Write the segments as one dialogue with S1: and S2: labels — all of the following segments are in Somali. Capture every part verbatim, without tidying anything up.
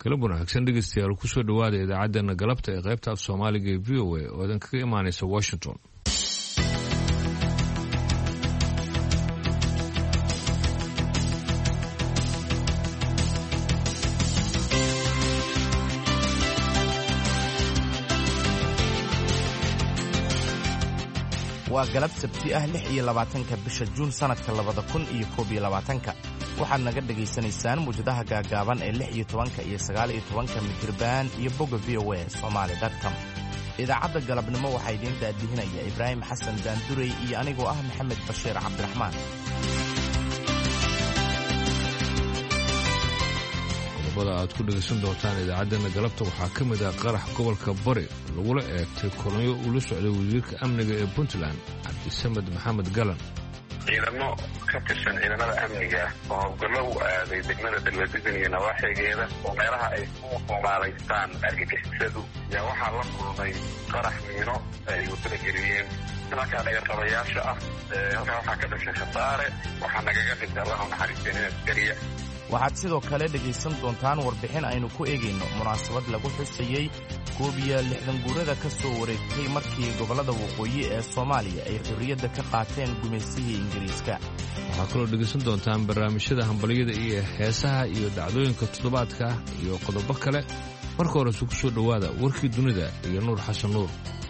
S1: galab wanaagsan dhegeystayaal ku soo dhawaada idaacaddeena galabta ee qaybta af Soomaaliga ee V O A oo idin kaga imaanaysa Washington.
S2: waa galab sabti ah lix iyo labaatanka bisha Juun sanadka labada kun iyo koob iyo labaatanka waxaad naga dhageysanaysaan muujadaha gaagaaban ee lix iyo tobanka iyo sagaal iyo tobanka mitirban iyo bogga V O A Somali dot com. idaacadda galabnimo waxaa idiin daadihinaya Ibraahim Xasan Daandurey iyo anigoo ah Maxamed Bashiir Cabdiraxmaan.
S1: qodobada aad ku dhegeysan doontaan idaacaddeena galabta waxaa ka mid ah qarax gobolka Bari lagula eegtay kolonyo uu la socday wasiirka amniga ee Puntland Cabdisamed Maxamed Galan.
S3: ciidamo ka tirsan ciidamada amniga oo howlgallo u aaday degmada Dalwadigan iyo nawaaxigeeda oo meelaha ay ku qomaalaystaan argagixisadu yaa waxaa la kulmay qarax miino ay wadada geliyeen markaa dhaqaaqayaasha ah halkaa waxaa ka dhashay khasaare waxaa nagaga dhintay Allah naxariisteen askariya.
S2: waxaad sidoo kale dhegaysan doontaan warbixin aynu ku eegayno munaasabad lagu xusayey koob iyo lixdan guurada ka soo wareegtay markii gobollada waqooyi ee Soomaaliya ay xorriyadda ka qaateen gumaysigii Ingiriiska.
S1: waxaa kaloo dhegaysan doontaan barnaamijyada hambaliyada iyo heesaha iyo dhacdooyinka toddobaadka iyo qodobo kale. marka hore ku soo dhawaada warkii dunida iyo Nuur Xasan Nuur.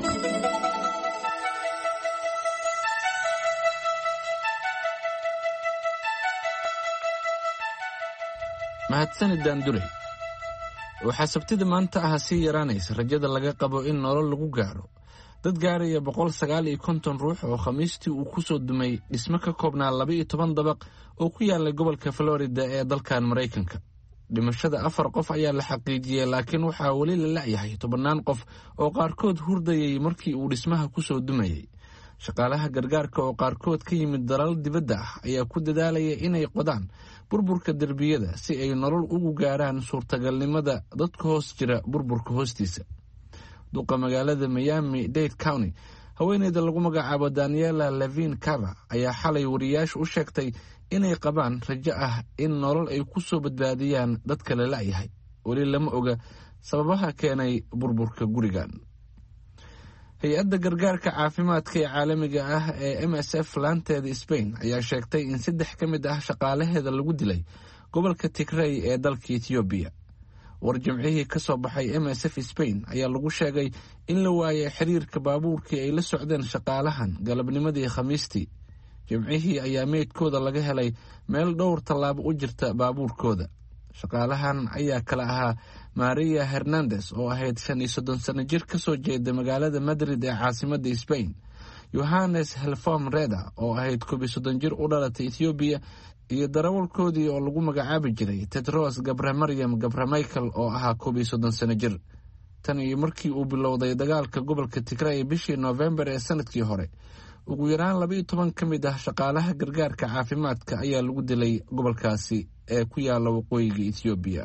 S4: mahadsanid Daandurey. waxaa sabtida maanta ah sii yaraanaysa rajada laga qabo in nolol lagu gaaro dad gaaraya boqol sagaal iyo konton ruux oo khamiistii uu ku soo dumay dhismo ka koobnaa laba iyo toban dabaq oo ku yaallay gobolka Florida ee dalkan Maraykanka. dhimashada afar qof ayaa la xaqiijiyey, laakiin waxaa weli la la'yahay tobannaan qof oo qaarkood hurdayay markii uu dhismaha ku soo dumayey. shaqaalaha gargaarka oo qaarkood ka yimid dalal dibadda ah ayaa ku dadaalaya inay qodaan burburka derbiyada si ay nolol ugu gaaraan suurtagalnimada dadka hoos jira burburka hoostiisa. duqa magaalada Miami-Dade County haweeneyda lagu magacaabo Daniela Levine Cava ayaa xalay wariyaasha u sheegtay inay qabaan rajo ah in nolol ay ku soo badbaadiyaan dadka la la'yahay. weli lama oga sababaha keenay burburka gurigan. hay-adda gargaarka caafimaadka ee caalamiga ah ee M S F laanteeda Spain ayaa sheegtay in saddex ka mid ah shaqaalaheeda lagu dilay gobolka Tigray ee dalka Ethiopia. war jimcihii ka soo baxay M S F Spain ayaa lagu sheegay in la waayay xiriirka baabuurkii ay la socdeen shaqaalahan galabnimadii Khamiistii. jimcihii ayaa meydkooda laga helay meel dhowr tallaabo u jirta baabuurkooda. shaqaalahan ayaa kala ahaa Maria Hernandez oo ahayd shan iyo soddon sano jir ka soo jeeda magaalada Madrid ee caasimadda Spain, Yohannes Helfom Reda oo ahayd koob iyo soddon jir u dhalatay Ethiopia, iyo darawalkoodii oo lagu magacaabi jiray Tedros Gabramaryam Gabramichael oo ahaa koob iyo soddon sano jir. tan iyo markii uu bilowday dagaalka gobolka Tigray bishii November ee sanadkii hore, ugu yaraan laba iyo toban ka mid ah shaqaalaha gargaarka caafimaadka ayaa lagu dilay gobolkaasi ee ku yaala waqooyiga Ethiopia.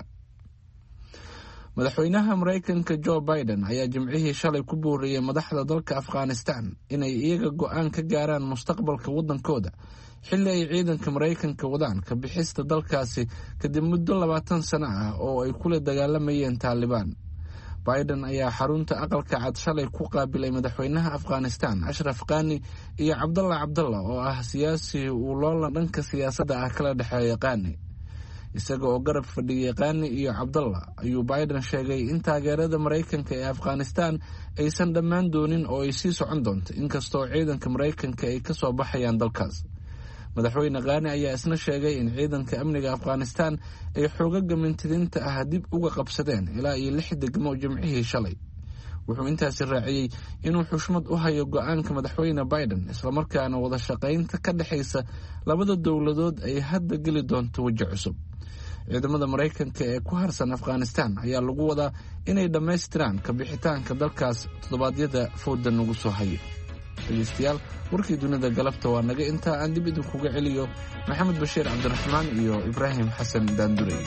S4: madaxweynaha Maraykanka Joe Biden ayaa jimcihii shalay ku booriyey madaxda dalka Afghanistan inay iyaga go'aan ka gaaraan mustaqbalka waddankooda xilli ay ciidanka Maraykanka wadaan ka bixista dalkaasi kadib muddo labaatan sano ah oo ay kula dagaalamayeen Taliban. Biden ayaa xarunta aqalka cad shalay ku qaabilay madaxweynaha Afghanistan Ashraf Ghani iyo Cabdallah Cabdallah oo ah siyaasi uu loolan dhanka siyaasadda ah kala dhexeeya Ghani. isaga oo garab fadhiyay Ghani iyo Cabdallah ayuu Biden sheegay in taageerada Maraykanka ee Afghanistan aysan dhammaan doonin oo ay sii socon doonto inkastoo ciidanka Maraykanka ay ka soo baxayaan dalkaas. madaxweyne Ghani ayaa isna sheegay in ciidanka amniga Afghanistan ay xoogaga mintidinta ah dib uga qabsadeen ilaa iyo lix degmo jimcihii shalay. wuxuu intaasi raaciyey inuu xushmad u hayo go'aanka madaxweyne Biden, islamarkaana wada shaqaynta ka dhexaysa labada dowladood ay hadda geli doonto waji cusub. ciidamada Maraykanka ee ku harsan Afghanistan ayaa lagu wadaa inay dhammaystiraan ka bixitaanka dalkaas toddobaadyada fowda nagu soo hayay. dhegeystayaal, warkii dunida galabta waa naga intaa. aan dib idinkuga celiyo Maxamed Bashiir Cabdiraxmaan iyo Ibraahim Xasan Daandurey.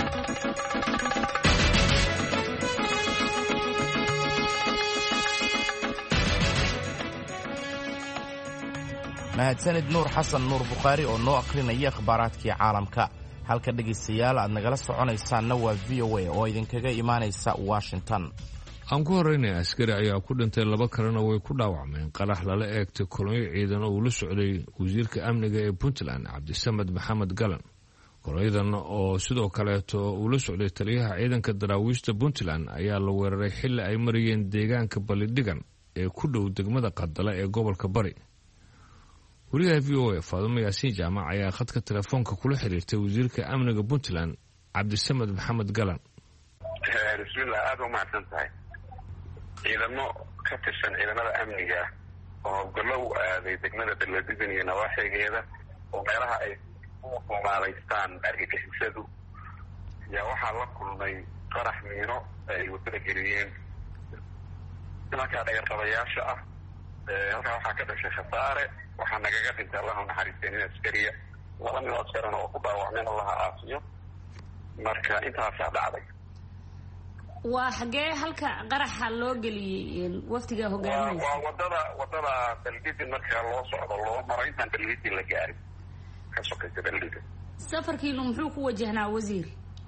S2: mahadsanid Nuur Xasan Nuur Bukhaari oo noo akhrinaya akhbaaraadkii caalamka. halka dhegaystayaal aad nagala soconaysaanna waa v o a oo idinkaga imaanaysa washington.
S1: aan ku horeynay askari ayaa ku dhintay, laba kalena way ku dhaawacmeen qarax lala eegtay kolonyo ciidan oo uu la socday wasiirka amniga ee puntland cabdisamed maxamed galan. kolonyadan oo sidoo kaleeto uu la socday taliyaha ciidanka daraawiishta puntland ayaa la weeraray xilli ay marayeen deegaanka balidhigan ee ku dhow degmada qadala ee gobolka bari. wariyaha v o a faadumo yaasiin jaamac ayaa khadka telefoonka kula xiriirtay wasiirka amniga puntland cabdisamed maxamed galan.
S3: bismillah, aada u mahadsan tahay. ciidamo ka tirsan ciidamada amniga oo howlgallo u aaday degmada baladigan iyo nawaaxigeeda oo meelaha ay ku maalaystaan argagixisadu yaa waxaa la kulmay qarax miino ay wadada geliyeen nimankaa dhagarqabayaasha ah. halkaa waxaa ka dhashay khasaare, waxaa nagaga dhintay allaha naxariistay nin askariya, laba nin oo askarana oo ku dhaawacmeen allaha aafiyo. marka intaasaa dhacday.
S5: waa xagee halka qaraxa loo geliyey waftiga hogaaminaysa?
S3: waa wadada wadada balgidin marka loo socdo loo maro intaan balgidin la gaarin ka sokaysa balgidin.
S5: safarkiinu muxuu ku wajahnaa wasiir?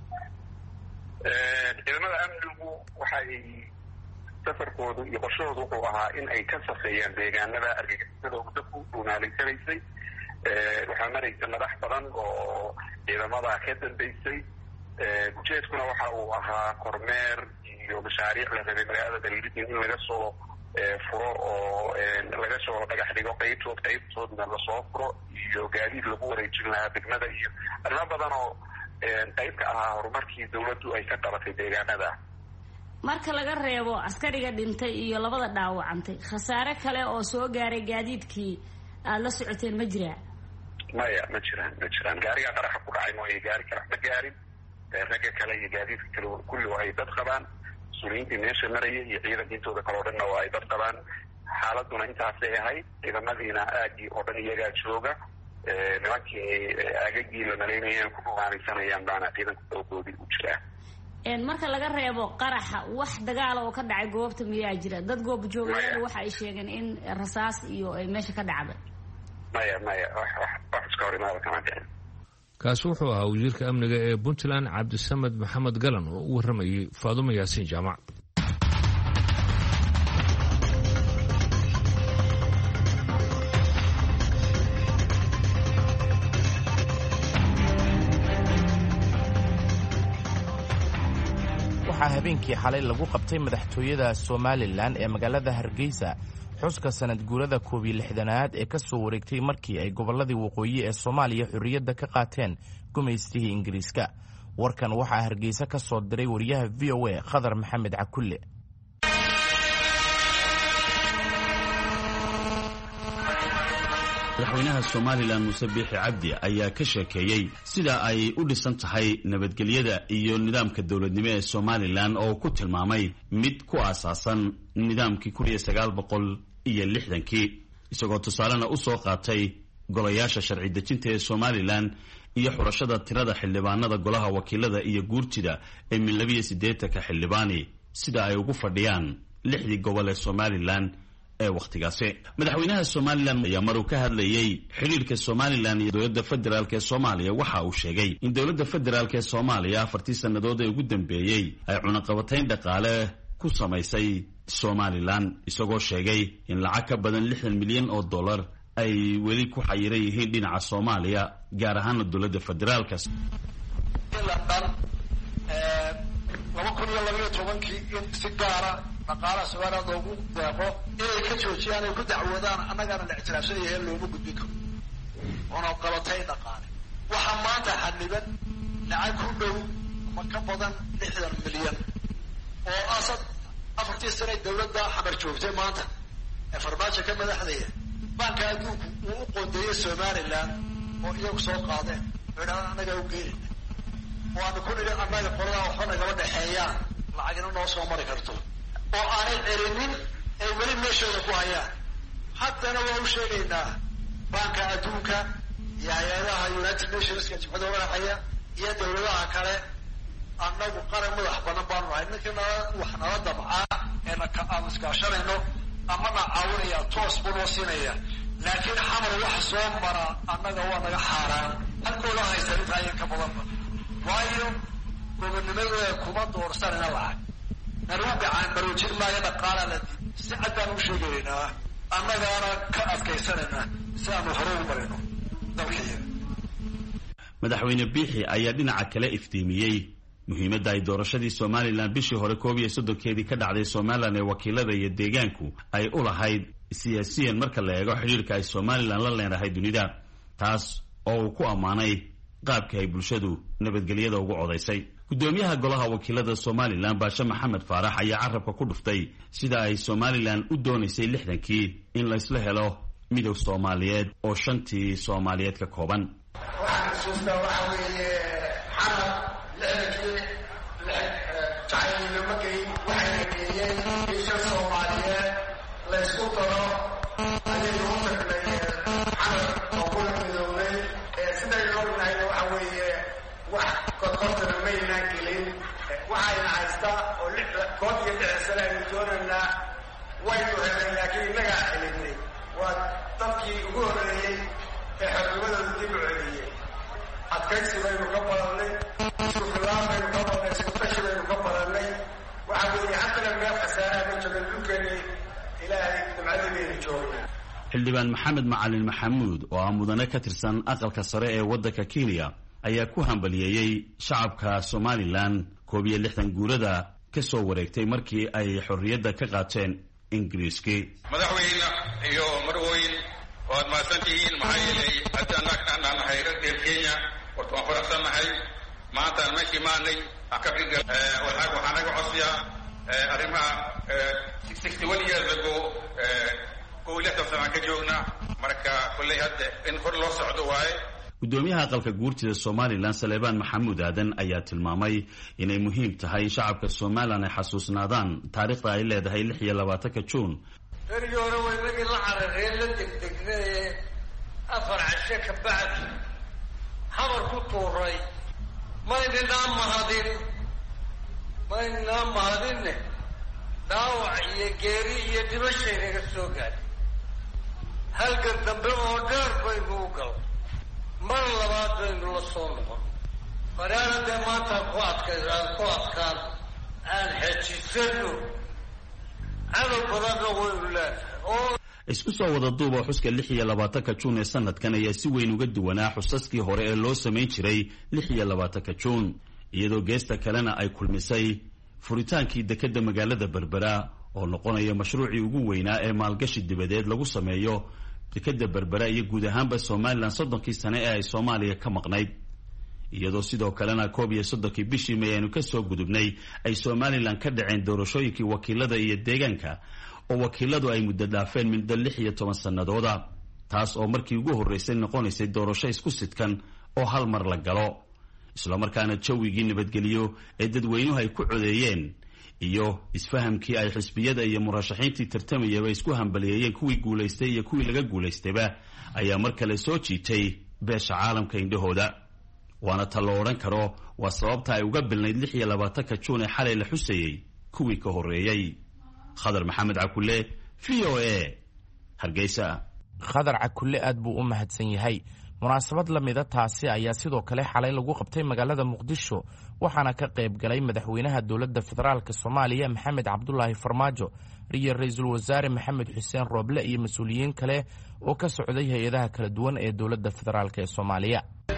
S3: ciidamada amnigu waxay safarkoodu iyo qorshahoodu wuxuu ahaa in ay ka safeeyaan deegaanada argagixisada oo muddo ku dhuunaalaysanaysay. waxaa maraysa madax badan oo ciidamada ka dambaysay. ujeedkuna waxa uu ahaa kormeer iyo mashaariic la rabay magaalada balgidin in laga soo furo oo laga soo dhagax dhigo qaybtood qaybtoodna lasoo furo iyo gaadiid lagu wareejin lahaa degmada iyo arrimo badan oo qayb ka ahaa horumarkii dawladdu ay ka qabatay deegaanada.
S5: marka laga reebo askariga dhintay iyo labada dhaawacantay, khasaare kale oo soo gaaray gaadiidkii aada la socoteen ma jiraa?
S3: maya ma jiraan ma jiraan gaariga qaraxa ku dhacay mooye gaari karax ma gaarin. ragga kale iyo gaadiidka kale kulli waa ay dad qabaan, mas-uuliyiintii meesha marayay iyo ciidanka intooda kale oo dhanna waa ay dad qabaan. xaaladuna intaasay ahayd. ciidamadiina aagii oo dhan iyagaa jooga. nimankii aagagii la malaynayeen ku dhumaanaysanayaan baana ciidanka dowgoodii u jiraa.
S5: marka laga reebo qaraxa, wax dagaala oo ka dhacay goobta miyaa jira? dad goob joogayaal waxa ay sheegeen in rasaas iyo ay meesha ka dhacday.
S3: maya maya wax wax iska hor imaada kama dhicin.
S1: kaasi wuxuu ahaa wasiirka amniga ee puntland cabdisamed maxamed galan oo u warramayay faadumo yaasiin jaamac.
S2: waxaa habeenkii xalay lagu qabtay madaxtooyada somalilan ee magaalada hargeysa xuska sanad guurada koob iyo lixdanaad ee ka soo wareegtay markii ay gobolladii waqooyi ee soomaaliya xorriyadda ka qaateen gumaystihii ingiriiska. warkan waxaa hargeysa ka soo diray wariyaha v o a khadar maxamed cakulle.
S6: madaxweynaha somalilan muuse biixi cabdi ayaa ka sheekeeyey sida ay u dhisan tahay nabadgelyada iyo nidaamka dowladnimo ee somalilan oo ku tilmaamay mid ku aasaasan nidaamkii kun iyo sagaal boqol iyo lixdankii, isagoo tusaalena u soo qaatay golayaasha sharci dejinta ee somalilan iyo xulashada tirada xildhibaanada golaha wakiilada iyo guurtida ee min labiyo siddeetanka xildhibaani sida ay ugu fadhiyaan lixdii gobol ee somalilan ee wakhtigaasi. madaxweynaha somalilan ayaa maruu ka hadlayay xiriirka somalilan iyo dowladda federaalk ee soomaaliya waxa uu sheegay in dowladda federaalk ee soomaaliya afartii sannadood ee ugu dambeeyey ay cunaqabatayn dhaqaale ku samaysay somalilan, isagoo sheegay in lacag ka badan lixdan milyan oo dollar ay weli ku xayiran yihiin dhinaca soomaaliya, gaar ahaana dowladda federaalka.
S7: laba kun iyo labayo tobankii in si gaara dhaqaalaha somaliland loogu deeqo inay ka joojiyaan ay ku dacwoodaan annagaana la ictiraafsanaya in looma gudbin karo oona qabatay dhaqaale. waxaa maanta xadniban lacag ku dhow ama ka badan lixdan milyan oo asad afartii sanay dowladda xamar joogtay maanta ee farmaajo ka madaxdaya banka adduunku uu u qoondeeyey somaliland oo iyagu soo qaadeen oo idhahdaan annagaa u geenayna oo aanu ku nidhi annaga qoladaa waxba nagaba dhexeeyaan lacagina noo soo mari karto oo aanay celinin ay weli meeshooda ku hayaan. haddana waa u sheegaynaa banka adduunka iyo hay-adaha united nationska jimcada waraxaya iyo dowladaha kale, annagu qaran madax banan baanu nahay. ninkii nala wax nala damcaa ee aan iskaashanayno amana caawinaya toos buu noo siinaya, laakiin xamar wax soo mara annaga waa naga xaaraan. halkooda haysta intaa in ka badanba waayo gobonnimadooda kuma doorsanina lacag anuu gacan baroojin maayo dhaqaala la dib si caddaan u sheegaynaa annagaana ka adkaysanayna si aanu hore ugu marino dalkaiya
S6: madaxweyne biixi ayaa dhinaca kale iftiimiyey muhiimadda ay doorashadii somalilan bishii hore koob iyo soddonkeedii ka dhacday somalilan ee wakiilada iyo deegaanku ay u lahayd siyaasiyan marka la eego xidhiirka ay somalilan la leenahay dunida taas oo uu ku ammaanay qaabka ay bulshadu nabadgelyada ugu codaysay gudoomiyaha golaha wakiilada somalilan baashe maxamed faarax ayaa carabka ku dhuftay sida ay somalilan u doonaysay lixdankii in laysla helo midowg soomaaliyeed oo shantii soomaaliyeed ka kooban
S7: waxaan xusuustaa waxa weeye xarab lixdankii jacaylnimo geyn waxayna geeyeen bisha soomaaliyeed laysku daro ayaynu u tagnay xarab oo kula midoobay sidaynu ognahayna waxa weeye wax korkortana maynaan gelin waxayna haystaa oo koob iyo lixdan sane aynu doonaynaa waynu helay laakiin innagaa celinay waa dadkii ugu horeeyey ee xornimadooda dib u celiyey adkaysi baynu ka badannay isku filaan baynu ka badannay isku tashi baynu ka badannay waxa weeye haddana meel khasaaraha ma joogan dhulkeennii ilaahay nimcadii baynu joognaa
S6: xildhibaan maxamed macalin maxamuud oo ah mudane ka tirsan aqalka sare ee waddanka kenya ayaa ku hambaliyeeyey shacabka somalilan koob iyo lixdan guurada ka soo wareegtay markii ay xorriyadda ka qaateen ingiriiskii
S8: madaxweyne iyo marwooyin waad mahadsantihiin maxaa yeelay hadda anaan nahay reer kenya horta waan faraxsannahay maantaan meeshii maanay aan ka qigal waxaa naga codsiyaa arrimaha sixty one years ago kow iyo lixdan sanaan ka joognaa marka kolley hadda in hor loo socdo waaye
S6: gudoomiyaha aqalka guurtida somalilan saleebaan maxamuud aadan ayaa tilmaamay inay muhiim tahay in shacabka somalilan ay xasuusnaadaan taariikhda ay leedahay lix iyo labaatanka juun
S7: berigii hore waynagii la carareen la degdegnee afar cashe ka bacdi habar ku tuuray maynanaa mahadin maynanaa mahadinne dhaawac iyo geeri iyo dhimashay naga soo gaadhay halgan dambe oo dheer baynu u gal mar labaad baynu la soo noqon faraana dee maantaan ku adkay aan ku adkaan aan xejisano cadow badanna waynu leenahay oo
S6: isku soo wada duuba xuska lix iyo labaatanka juun ee sanadkan ayaa si weyn uga duwanaa xusaskii hore ee loo samayn jiray lix iyo labaatanka juun iyadoo geesta kalena ay kulmisay furitaankii dekedda magaalada berbera oo noqonaya mashruucii ugu weynaa ee maalgashi dibadeed lagu sameeyo dekedda berbera iyo guud ahaanba somalilan soddonkii sane ee ay soomaaliya ka maqnayd iyadoo sidoo kalena koob iyo soddonkii bishii may aynu ka soo gudubnay ay somalilan ka dhaceen doorashooyinkii wakiilada iyo deegaanka oo wakiiladu ay muddo dhaafeen muddo lix iyo toban sannadooda taas oo markii ugu horraysay noqonaysay doorasho isku sidkan oo hal mar la galo islamarkaana jawigii nabadgeliyo ee dadweynuhu ay ku codeeyeen iyo isfahamkii ay xisbiyada iyo murashaxiintii tartamayaba isku hambaliyeeyeen kuwii guulaystay iyo kuwii laga guulaystayba ayaa mar kale soo jiitay beesha caalamka indhahooda waana ta lo odhan karo waa sababta ay uga bilnayd lix iyo labaatanka juun ee xalay la xusayey kuwii ka horreeyey khadar maxamed cakulle v o a hargeysa
S2: khadar cakulle aad buu u mahadsan yahay munaasabad la mida taasi ayaa sidoo kale xalay lagu qabtay magaalada muqdisho waxaana ka qayb galay madaxweynaha dowladda federaalka soomaaliya maxamed cabdulaahi farmaajo iyo ra-iisul wasaare maxamed xuseen rooble iyo mas-uuliyiin kale oo ka socday hay-adaha kala duwan ee dowladda federaalk ee soomaaliya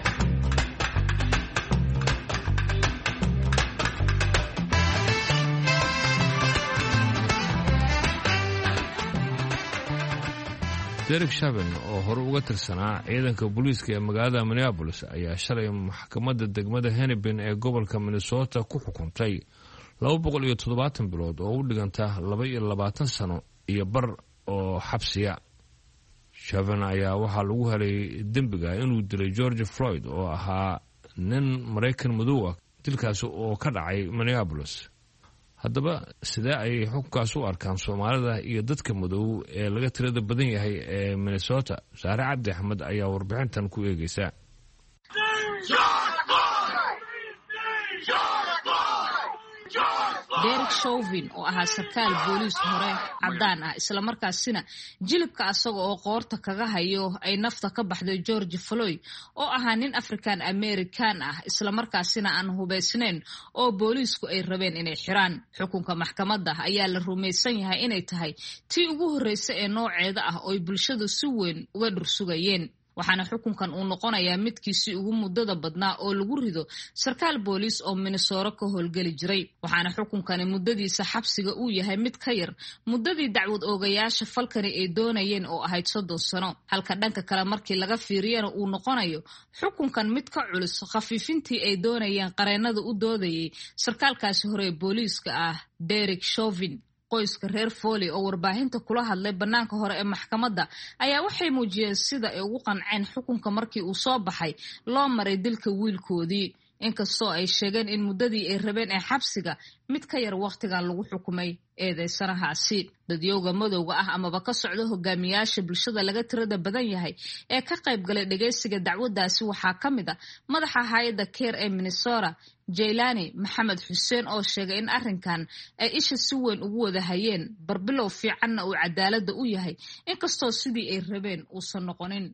S1: derek shaven oo hore uga tirsanaa ciidanka booliiska ee magaalada minneabolis ayaa shalay maxkamadda degmada hennepin ee gobolka minnesota ku xukuntay laba boqol iyo toddobaatan bilood oo u dhiganta laba iyo labaatan sano iyo bar oo xabsiya shaven ayaa waxaa lagu helay dembiga inuu dilay george floyd oo ahaa nin maraykan madow ah dilkaasi oo ka dhacay minneabolis haddaba sidee ayay xukunkaas u arkaan soomaalida iyo dadka madow ee laga tirada badan yahay ee minnesota saare cabdi axmed ayaa warbixintan ku eegeysa
S9: Derek Chauvin oo ahaa sarkaal booliis hore cadaan ah isla markaasina jilibka asaga oo qoorta kaga hayo ay nafta ka baxday George Floyd oo ahaa nin African American ah isla markaasina aan hubaysnayn oo booliisku ay rabeen inay xiraan. Xukunka maxkamadda ayaa la rumaysan yahay inay tahay tii ugu horreysay ee nooceeda ah oo bulshadu si weyn uga dhursugayeen. waxaana xukunkan uu noqonayaa midkiisii ugu muddada badnaa oo lagu rido sarkaal booliis oo Minnesota ka howlgeli jiray. waxaana xukunkani muddadiisa xabsiga uu yahay mid ka yar muddadii dacwad oogayaasha falkani ay doonayeen oo ahayd soddon sano, halka dhanka kale markii laga fiiriyana uu noqonayo xukunkan mid ka culus khafiifintii ay doonayeen qareennada u doodayay sarkaalkaasi hore ee booliiska ah Derek Chauvin. qoyska reer Foley oo warbaahinta kula hadlay banaanka hore ee maxkamadda ayaa waxay muujiyeen sida ay ugu qanceen xukunka markii uu soo baxay loo maray dilka wiilkoodii, inkastoo ay sheegeen in muddadii ay rabeen ee xabsiga mid ka yar waqtigan lagu xukumay eedeysanahaasi. dadyowga madowga ah amaba ka socda hogaamiyaasha bulshada laga tirada badan yahay ee ka qayb galay dhageysiga dacwadaasi waxaa ka mid ah madaxa hay'adda Care ee Minnesota Jaylani Maxamed Xuseen oo sheegay in arrinkan ay isha si weyn ugu wada hayeen barbilow fiicanna uu cadaaladda u yahay inkastoo sidii ay rabeen uusan noqonin.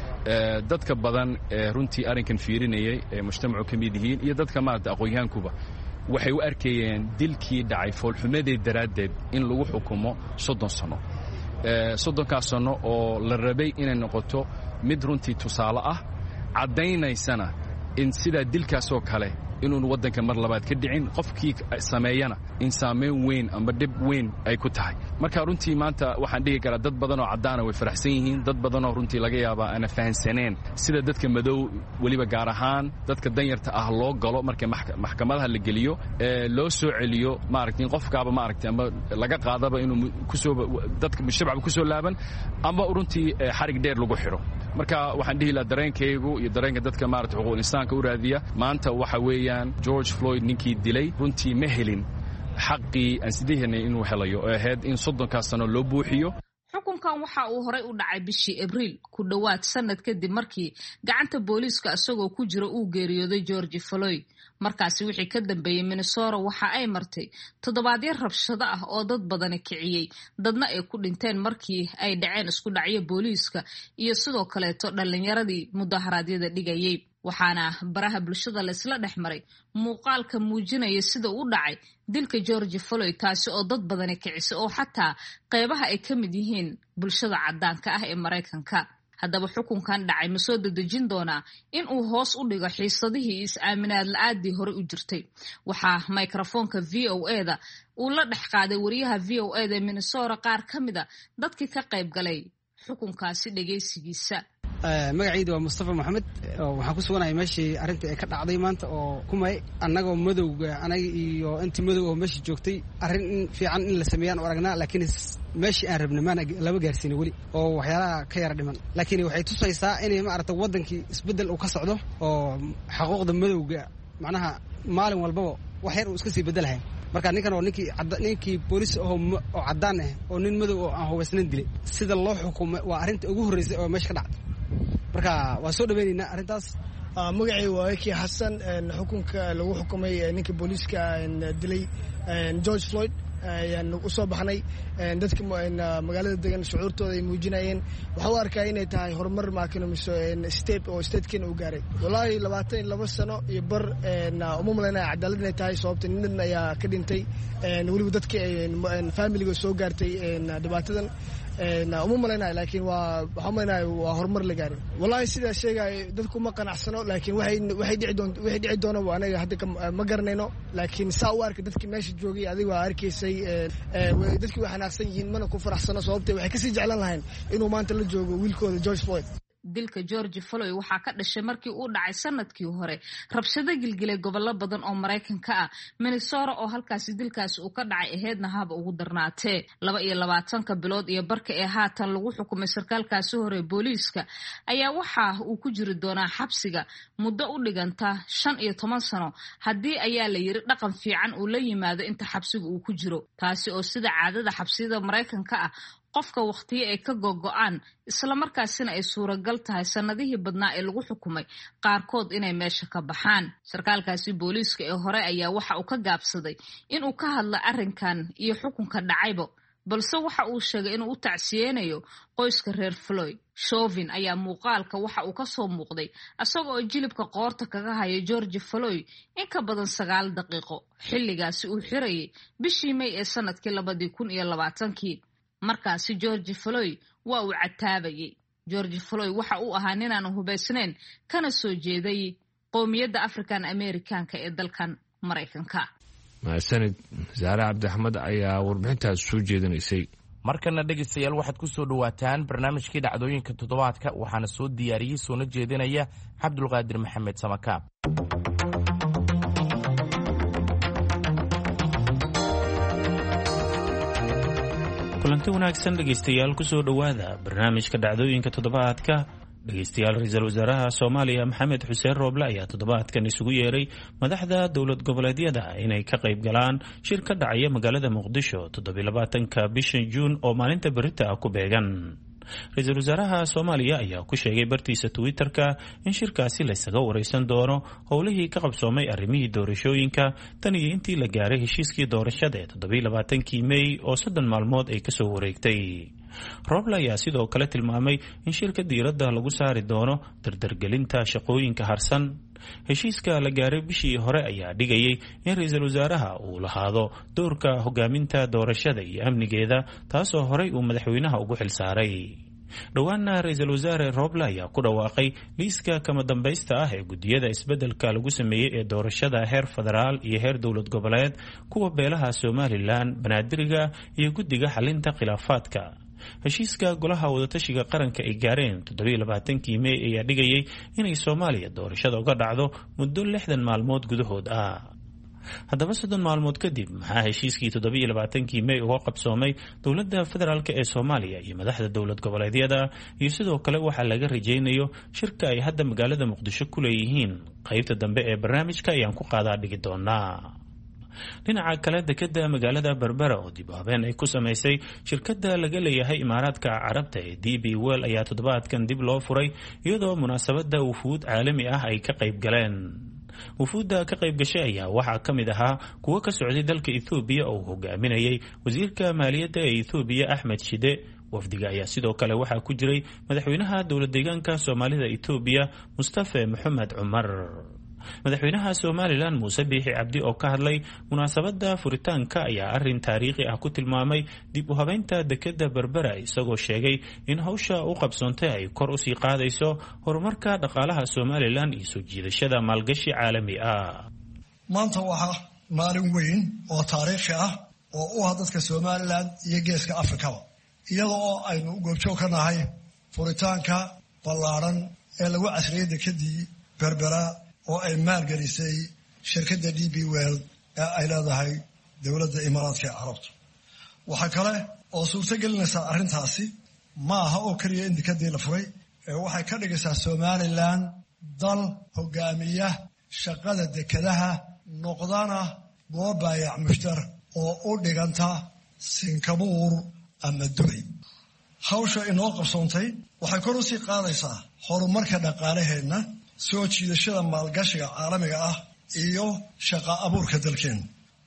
S10: dadka badan ee runtii arrinkan fiirinayay ee mujtamacu ka mid yihiin iyo dadka maanta aqoonyahankuba waxay u arkayeen dilkii dhacay foolxumadeed daraaddeed in lagu xukumo soddon sano. soddonkaas sano oo la rabay inay noqoto mid runtii tusaale ah caddaynaysana in sidaa dilkaasoo kale inuun waddanka mar labaad ka dhicin qofkii sameeyana in saamayn weyn amba dhib weyn ay ku tahay. marka runtii maanta waxaan dhihi karaa dad badan oo caddaana way faraxsan yihiin, dad badan oo runtii laga yaabaa aana fahansaneen sida dadka madow weliba gaar ahaan dadka danyarta ah loo galo marka maxkamadaha la geliyo ee loo soo celiyo maaragtay qofkaaba maaragtay ama laga qaadaba inuu kusoo dadka shacabka kusoo laaban ama runtii xarig dheer lagu xiro. marka waxaan dhihi lahaa dareenkaygu iyo dareenka dadka maaragtay xuquuqul insaanka u raadiya maanta waxa weeye George Floyd ninkii dilay runtii ma helin xaqii aan sideehanay inuu helayo oo ahayd in soddonkaas sano loo buuxiyo.
S9: xukunkan waxa uu horay u dhacay bishii Abriil ku dhawaad sanad kadib markii gacanta booliiska asagoo ku jira uu geeriyooday George Floyd. markaasi wixii ka dambeeyay Minnesota waxa ay martay toddobaadyo rabshado ah oo dad badan kiciyay, dadna ay ku dhinteen markii ay dhaceen isku dhacyo booliiska iyo sidoo kale to dhalinyaradii mudaharaadyada dhigayay. waxaana baraha bulshada la isla dhexmaray muuqaalka muujinaya sida uu dhacay dilka George Floyd taasi oo dad badan kicisay oo xataa qaybaha ay ka mid yihiin bulshada caddaanka ah ee Mareykanka. haddaba xukunkan dhacay ma soo dadejin doonaa in uu hoos u dhigo xiisadihii is-aaminaad la-aadii hore u jirtay. waxaa microfoonka V O A da uu la dhex qaaday wariyaha V O A da Minnesota qaar ka mid a dadkii ka qayb galay xukunkaasi dhageysigiisa.
S11: magacaydu waa Mustafa Maxamed, waxaan ku suganahay meeshii arrinta ay ka dhacday maanta oo kumay annagoo madowga anaga iyo intii madow oo meeshii joogtay arrin fiican in la sameeyaan oo aragnaa, laakiin meeshii aan rabnay maana laba gaarsiin weli oo waxyaalaha ka yara dhiman. laakiin waxay tusaysaa inay maaragtay waddankii isbeddel uu ka socdo oo xuquuqda madowga macnaha maalin walbaba wax yar uu iska sii beddelahay. marka ninkan oo ninkii ninkii booliis oo oo caddaan ah oo nin madow oo aan hubaysnayn dilay sida loo xukumay waa arrinta ugu horreysay oo meesha ka dhacday. marka waa soo dhaweynaynaa arrintaas.
S12: magacay waa Eki Xasan. xukunka lagu xukumay ninka booliiska dilay George Floyd ayaan u soo baxnay. dadka magaalada degan shucuurtooda ay muujinayeen. waxaa u arkaa inay tahay horumar maakinomiso step oo statekeena uu gaaray. wallaahi labaatan iyo laba sano iyo bar uma malaynaya cadaalad inay tahay, sababta nin ayaa ka dhintay weliba dadka familiga soo gaartay dhibaatadan uma malaynayo, laakiin waa waxaa malaynayo waa horumar la gaaray. wallaahi sidaa sheegay dadku ma qanacsano, laakiin waxay waxay dhici doon waxay dhici doona anaga hadda ma garanayno, laakiin saa u arkay dadkii meesha joogay adiga waa arkaysay dadkii way xanaaqsan yihiin mana ku faraxsano, sababtee waxay kasii jeclan lahayn inuu maanta la joogo wiilkooda George Floyd.
S9: dilka George Floyd waxaa ka dhashay markii uu dhacay sanadkii hore rabshado gilgilay gobollo badan oo Mareykanka ah. Minnesota oo halkaasi dilkaasi uu ka dhacay aheedna haba ugu darnaatee laba iyo labaatanka bilood iyo barka ee haatan lagu xukumay sarkaalkaasi hore booliiska ayaa waxa uu ku jiri doonaa xabsiga muddo u dhiganta shan iyo toban sano haddii ayaa la yiri dhaqan fiican uu la yimaado inta xabsiga uu ku jiro, taasi oo sida caadada xabsiyada Mareykanka ah qofka waqtiyo ay ka gogo'aan islamarkaasina ay suuragal tahay sanadihii badnaa ee lagu xukumay qaarkood inay meesha ka baxaan. sarkaalkaasi booliiska ee hore ayaa waxa uu ka gaabsaday inuu ka hadla arrinkan iyo xukunka dhacayba, balse waxa uu sheegay inuu u tacsiyeenayo qoyska reer Floyd. Chauvin ayaa muuqaalka waxa uu ka soo muuqday asagoo oo jilibka qoorta kaga haya George Floyd in ka badan sagaal daqiiqo xilligaasi uu xirayay bishii May ee sanadkii labadii kun iyo labaatankii. markaasi George Floyd waa uu cataabayay. George Floyd waxa uu ahaa nin aan hubaysnayn kana soo jeeday qowmiyadda African Americanka ee dalkan Mareykanka.
S1: mahadsanid Zaara Cabdi Axmed ayaa warbixintaas soo jeedinaysay.
S2: markana dhegeystayaal waxaad ku soo dhawaataan barnaamijkii dhacdooyinka toddobaadka waxaana soo diyaariyey soona jeedinaya Cabdulqaadir Maxamed Samakaab.
S13: kulanti wanaagsan dhegeystayaal ku soo dhawaada barnaamijka dhacdooyinka toddobaadka. dhegeystayaal ra-iisul wasaaraha Soomaaliya Maxamed Xuseen Rooble ayaa toddobaadkan isugu yeeray madaxda dowlad goboleedyada inay ka qayb galaan shir ka dhacaya magaalada Muqdisho toddoba iyo labaatanka bisha Juun oo maalinta berita ah ku beegan. ra-iisul wasaaraha Soomaaliya ayaa ku sheegay bartiisa Twitter-ka in shirkaasi la isaga wareysan doono howlihii ka qabsoomay arrimihii doorashooyinka tan iyo intii la gaaray heshiiskii doorashada ee toddoba iyo labaatankii May oo soddon maalmood ay kasoo wareegtay. Rooble ayaa sidoo kale tilmaamay in shirka diiradda lagu saari doono dardargelinta shaqooyinka harsan. heshiiska la gaaray bishii hore ayaa dhigayay in ra-iisul wasaaraha uu lahaado doorka hogaaminta doorashada iyo amnigeeda, taasoo horey uu madaxweynaha ugu xilsaaray. dhowaana ra-iisul wasaare Rooble ayaa ku dhawaaqay liiska kama dambaysta ah ee gudiyada isbeddelka lagu sameeyey ee doorashada heer federaal iyo heer dowlad goboleed, kuwa beelaha Somaliland, Banaadiriga iyo guddiga xalinta khilaafaadka. heshiiska golaha wadatashiga qaranka ay gaareen toddoba iyo labaatankii May ayaa dhigayay inay Soomaaliya doorashada uga dhacdo muddo lixdan maalmood gudahood ah. haddaba soddon maalmood kadib maxaa heshiiskii toddoba iyo labaatankii May uga qabsoomay dowladda federaalk ee Soomaaliya iyo madaxda dowlad goboleedyada, iyo sidoo kale waxaa laga rajaynayo shirka ay hadda magaalada Muqdisho ku leeyihiin. qaybta dambe ee barnaamijka ayaan ku qaadaa dhigi doonaa. dhinaca kale, dekeda magaalada Berbera oo dib u habeen ay ku samaysay shirkadda laga leeyahay Imaaraadka Carabta ee D B World ayaa toddobaadkan dib loo furay iyadoo munaasabadda wufuud caalami ah ay ka qayb galeen. wufuudda ka qayb gashay ayaa waxaa ka mid ahaa kuwo ka socday dalka Ethiopia oo hogaaminayay wasiirka maaliyadda ee Ethiopia Ahmed Shide. wafdiga ayaa sidoo kale waxaa ku jiray madaxweynaha dowlad deegaanka Soomaalida Ethiopia Mustafa Mohamed Umar. madaxweynaha Somaliland Muuse Biixi Cabdi oo ka hadlay munaasabadda furitaanka ayaa arrin taariikhi ah ku tilmaamay dib u habeynta dekeda Berbera, isagoo sheegay in hawsha u qabsoontay ay kor u sii qaadayso horumarka dhaqaalaha Somaliland iyo soo jiidashada maalgashi caalami ah.
S14: maanta waxaa maalin weyn oo taariikhi ah oo u ah dadka Somaliland iyo geeska Afrikaba, iyadoo aynu goobjoog ka nahay furitaanka ballaaran ee lagu casriyay dekedii Berbera oo ay maalgelisay shirkadda D B World ee ay leedahay dowladda Imaaraadka Carabta. waxa kale oo suurto gelinaysaa arrintaasi ma aha oo kaliya in dekedii la furay, ee waxay ka dhigaysaa Somaliland dal hogaamiya shaqada dekedaha, noqdana goob baayac mushtar oo u dhiganta Singapore ama Dubai. hawsha inoo qabsoontay waxay kor u sii qaadaysaa horumarka dhaqaalaheenna, soo jiidashada maalgashiga caalamiga ah iyo shaqo abuurka dalkeena.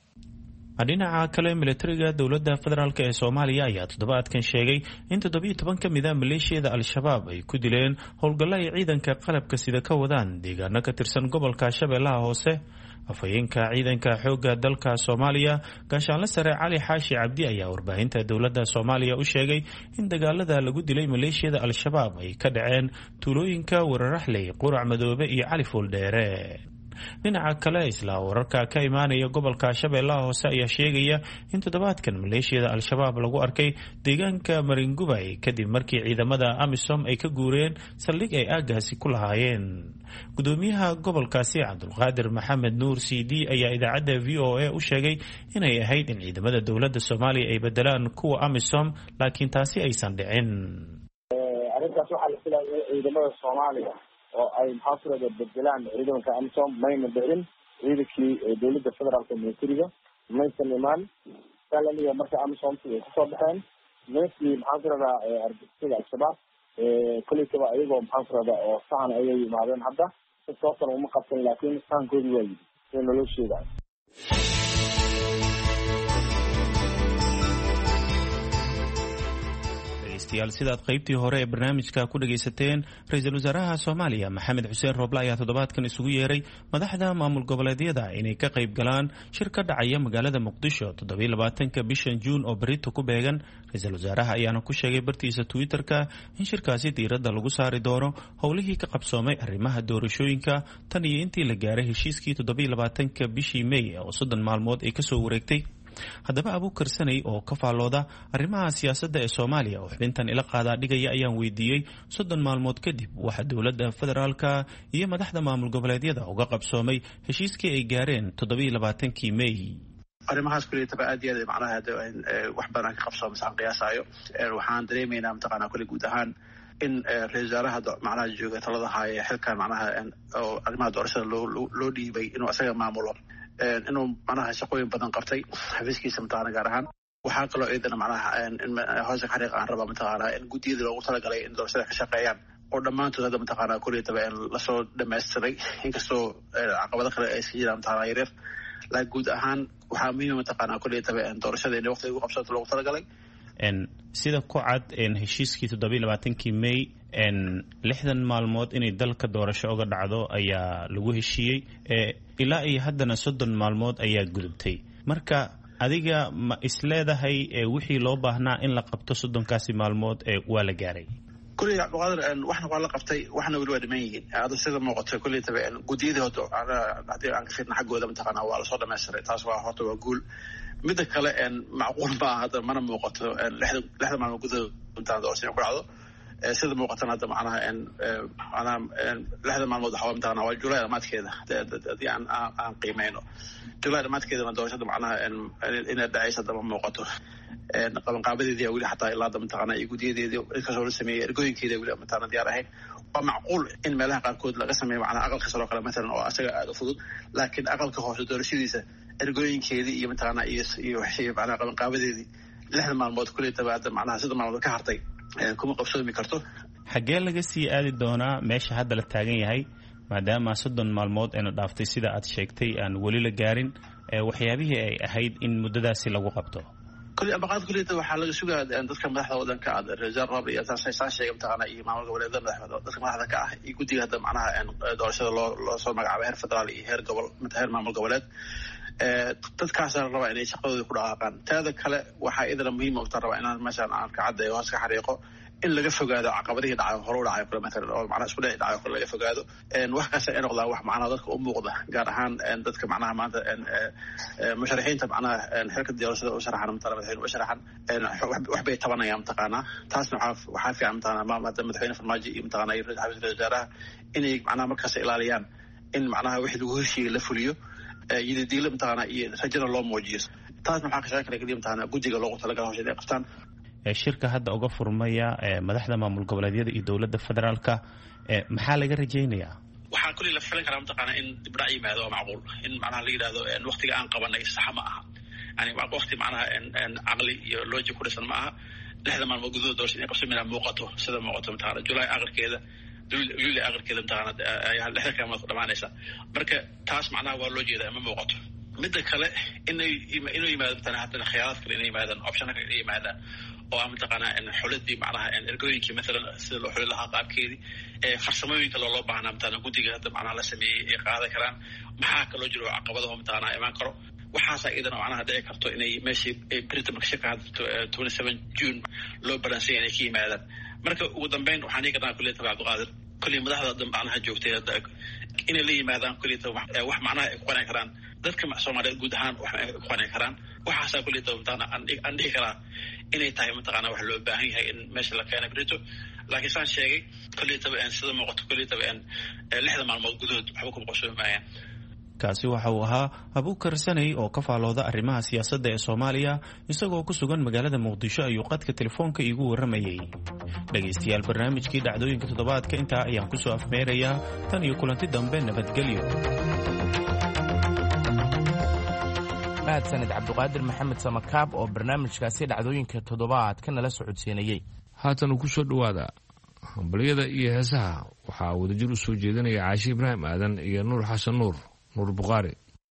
S13: dhinaca kale, militariga dowladda federaalk ee Soomaaliya ayaa toddobaadkan sheegay in toddoba iyo toban ka mid ah maleeshiyada Al-Shabaab ay ku dileen howlgallo ay ciidanka qalabka sida ka wadaan deegaano ka tirsan gobolka Shabeellaha Hoose. afhayeenka ciidanka xoogga dalka Soomaaliya gaashaanle sare Cali Xaashi Cabdi ayaa warbaahinta dowladda Soomaaliya u sheegay in dagaalada lagu dilay maleeshiyada Al-Shabaab ay ka dhaceen tuulooyinka Wararaxley, Qurac Madoobe iyo Cali Fuuldheere. dhinaca kale, isla wararka ka imaanaya gobolka Shabeellaha Hoose ayaa sheegaya in toddobaadkan maleeshiyada Al-Shabaab lagu arkay deegaanka Maringubay kadib markii ciidamada AMISOM ay ka guureen saldhig ay aagaasi ku lahaayeen. gudoomiyaha gobolkaasi Cabdulqaadir Maxamed Nuur C D ayaa idaacadda V O A u sheegay inay ahayd in ciidamada dowladda Soomaaliya ay bedelaan kuwa AMISOM, laakiin taasi aysan dhicin.
S15: arrintaas waxaa la filayay ciidamada Soomaaliya oo ay maxaafirada bedelaan ciidanka AMISOM mayna dhicin. ciidankii dowladda federaalka militariga maysan imaan salaniya marka AMISOM ay kusoo baxeen nimankii maxaan ku radaa argagixisada al-shabaab kolleytaba ayagoo maxaan ku radaa oo sahan ayay yimaadeen hadda sababtan uma qabsan laakiin sahankoodii waa yidi sida naloo sheegayo.
S13: dhegeystayaal sidaad qaybtii hore ee barnaamijka ku dhagaysateen ra-iisul wasaaraha soomaaliya maxamed xuseen rooble ayaa toddobaadkan isugu yeeray madaxda maamul goboleedyada inay ka qayb galaan shir ka dhacaya magaalada muqdisho toddobiyo labaatanka bishan juun oo berito ku beegan. ra-iisul wasaaraha ayaana ku sheegay bartiisa twitter-ka in shirkaasi diiradda lagu saari doono howlihii ka qabsoomay arrimaha doorashooyinka tan iyo intii la gaaray heshiiskii toddobiyo labaatanka bishii mey oo soddon maalmood ay kasoo wareegtay. haddaba abuukar sanay oo ka faallooda arrimaha siyaasadda ee soomaaliya oo xubintan ila qaadaa dhigaya ayaan weydiiyey soddon maalmood kadib waxa dowladda federaalka iyo madaxda maamul goboleedyada uga qabsoomay heshiiskii ay gaareen toddobiyo labaatankii mey.
S16: arrimahaas kuleytaba aad iyo aad macnaha wax badan ka qabsoomay saan qiyaasaayo waxaan dareemaynaa mataqaanaa kule guud ahaan in ra-isul wasaaraha macnaha jooga talada haaya xilkan macnaha oo arrimaha doorashada loo loo dhiibay inuu asaga maamulo inuu macnaha shaqooyin badan qabtay xafiiskiisa mataqaana gaar ahaan. waxaa kaloo iyadana macnaha hoosa xariiqa aan rabaa mataqaana in guddiyada loogu talagalay in doorashada ka shaqeeyaan oo dhammaantood hadda mataqaana kuleytaba lasoo dhamaystiray inkastoo caqabado kale ay iska jiraan mataqaana yaryar laakiin guud ahaan waxaa muhiima mataqaana kuleytaba doorashada in waqtiga ugu qabsato loogu talagalay.
S13: sida ku cad heshiiskii toddobiyo labaatankii mey lixdan maalmood inay dalka doorasho uga dhacdo ayaa lagu heshiiyey ilaa iyo haddana soddon maalmood ayaa gudubtay. marka adiga ma isleedahay wixii loo baahnaa in la qabto soddonkaasi maalmood waa la gaaray?
S16: kuley cabdiqaadir waxna waa la qabtay waxna weli waa dhiman yihiin hadda sida muuqato kuleytaba guddiyadii horta haddii aan ka fiirna xaggooda mataqaana waa lasoo dhamaystiray taas waa horta waa guul. midda kale macquul maaha hadda mana muuqato lixda lixda maalmood gudahood intaan doorashada ku dhacdo sida muuqatan hadda macnaha macnaha lixda maalmood waxaa mataqaana waa julaay dhamaadkeeda haddii aan aan qiimeyno julaay dhamaadkeedana doorashada macnaha inay dhacaysa hadda ma muuqato. qabanqaabadeedii weli xataa ilaa hadda mataqaana iyo guddiyadeedii inkastoo la sameeyey ergooyinkeeda weli mataqaana diyaar ahayn. waa macquul in meelaha qaarkood laga sameeyo macnaha aqalka sare oo kale matalan oo asaga aada u fudud laakiin aqalka hoose doorashadiisa ergooyinkeedii iyo mataqaana iyo iyo wixii macnaha qabanqaabadeedii lixda maalmood kuleytaba hadda macnaha sida maalmood ka hartay kuma qabsoomi karto.
S13: xaggee laga sii aadi doonaa meesha hadda la taagan yahay maadaama soddon maalmood ayna dhaaftay sida aad sheegtay aan weli la gaarin waxyaabihii ay ahayd in muddadaasi lagu qabto?
S16: kulli ambaqaad kuliyada waxaa laga sugaa dadka madaxda wadanka ah ra-isul rooble iyo saa sheegay mataqaana iyo maamul goboleedyada dadka madaxda ka ah iyo guddiga hadda macnaha doorashada loo loo soo magacaabay heer federaal iyo heer gobol heer maamul goboleed dadkaasa rabaa inay shaqadooda ku dhaqaaqaan. taada kale waxaa idana muhiim u rabaa inaan meeshaan aan ka caddeeyo hoos ka xariiqo in laga fogaado caqabadihii dhacay hore u dhacay kale matalan oo macnaha isku dhici dhacay kale laga fogaado wax kasta ay noqdaan wax macnaha dadka u muuqda gaar ahaan dadka macnaha maanta musharaxiinta macnaha xilka doorashada u sharaxan mataqaana madaxweyne u sharaxan wax bay tabanayaan mataqaana taasna waxaa waxaa fiican mataqaana maamada madaxweyne farmaajo iyo mataqaana iyo ra-iisul wasaaraha inay macnaha markaas ilaaliyaan in macnaha wixii lagu heshiiyey la fuliyo iyadiila mataqaana iyo rajada loo muujiyo. taasna waxaa ka shaqeyn kara keliya mataqaana guddiga loogu talagala hawsha inay qabtaan.
S13: shirka hadda uga furmaya madaxda maamul goboleedyada iyo dowladda federaalka maxaa laga rajaynayaa?
S16: waxaa kulli la filan karaa mataqaana in dibdhac yimaado oo macquul in macnaha la yidhahdo waqtiga aan qabanay saxa ma aha yani waqti macnaha caqli iyo logic ku dhisan ma aha. lixda maalmood gudahood doorashada inay qabsoomina muuqato sida muuqato mataqaana julaay aakhirkeeda juli aakhirkeeda mataqaana ayaa lixda kaalmood ku dhamaanaysa marka taas macnaha waa loo jeedaa ma muuqato. midda kale inay inuu yimaado mataqaana haddana khiyaaraad kale inay yimaadaan optiona kale inay yimaadaan oo ah mataqaana xuladii macnaha ergooyinkii matalan sida loo xuli lahaa qaabkeedii farsamooyinka looloo baahnaa mataqaana guddiga hadda macnaha la sameeyey ay qaadan karaan maxaa kaloo jiro caqabadaho mataqaana imaan karo waxaasa iyadana macnaha dhici karto inay meeshii britain shirka hadda twenty seven june loo balansanya inay ka yimaadaan. marka ugu dambeyn waxaan dhigi karnaa kulliyata cabdiqaadir kulli madaxda hadda macnaha joogtay hadda inay la yimaadaan kulliyata wax macnaha ay ku qanci karaan dadka soomaaliyeed guud ahaan wax ay ku qanci karaan waxaasaa kulliyata mataqaana aan dhihi karaa inay tahay mataqaana wax loo baahan yahay in meesha la keena brito laakiin saan sheegay kulliyataba sida muuqato kulliyataba lixda maalmood gudahood waxba kuma qabsoomi maayaan.
S13: kaasi waxa uu ahaa abuukar sanay oo ka faalooda arrimaha siyaasadda ee soomaaliya isagoo ku sugan magaalada muqdisho ayuu qadka telefoonka iigu warramayay. dhegaystayaal barnaamijkii dhacdooyinka toddobaadka intaa ayaan ku soo afmeerayaa tan iyo kulanti dambe nabadgelyo.
S2: mahadsanid cabdiqaadir maxamed samakaab oo barnaamijkaasi dhacdooyinka toddobaadka nala socodsiinayey.
S1: haatan ku soo dhowaada hambalyada iyo heesaha waxaa wadajir u soo jeedinaya caashi ibraahim aadan iyo nuur xasan nuur nuur bukhaari.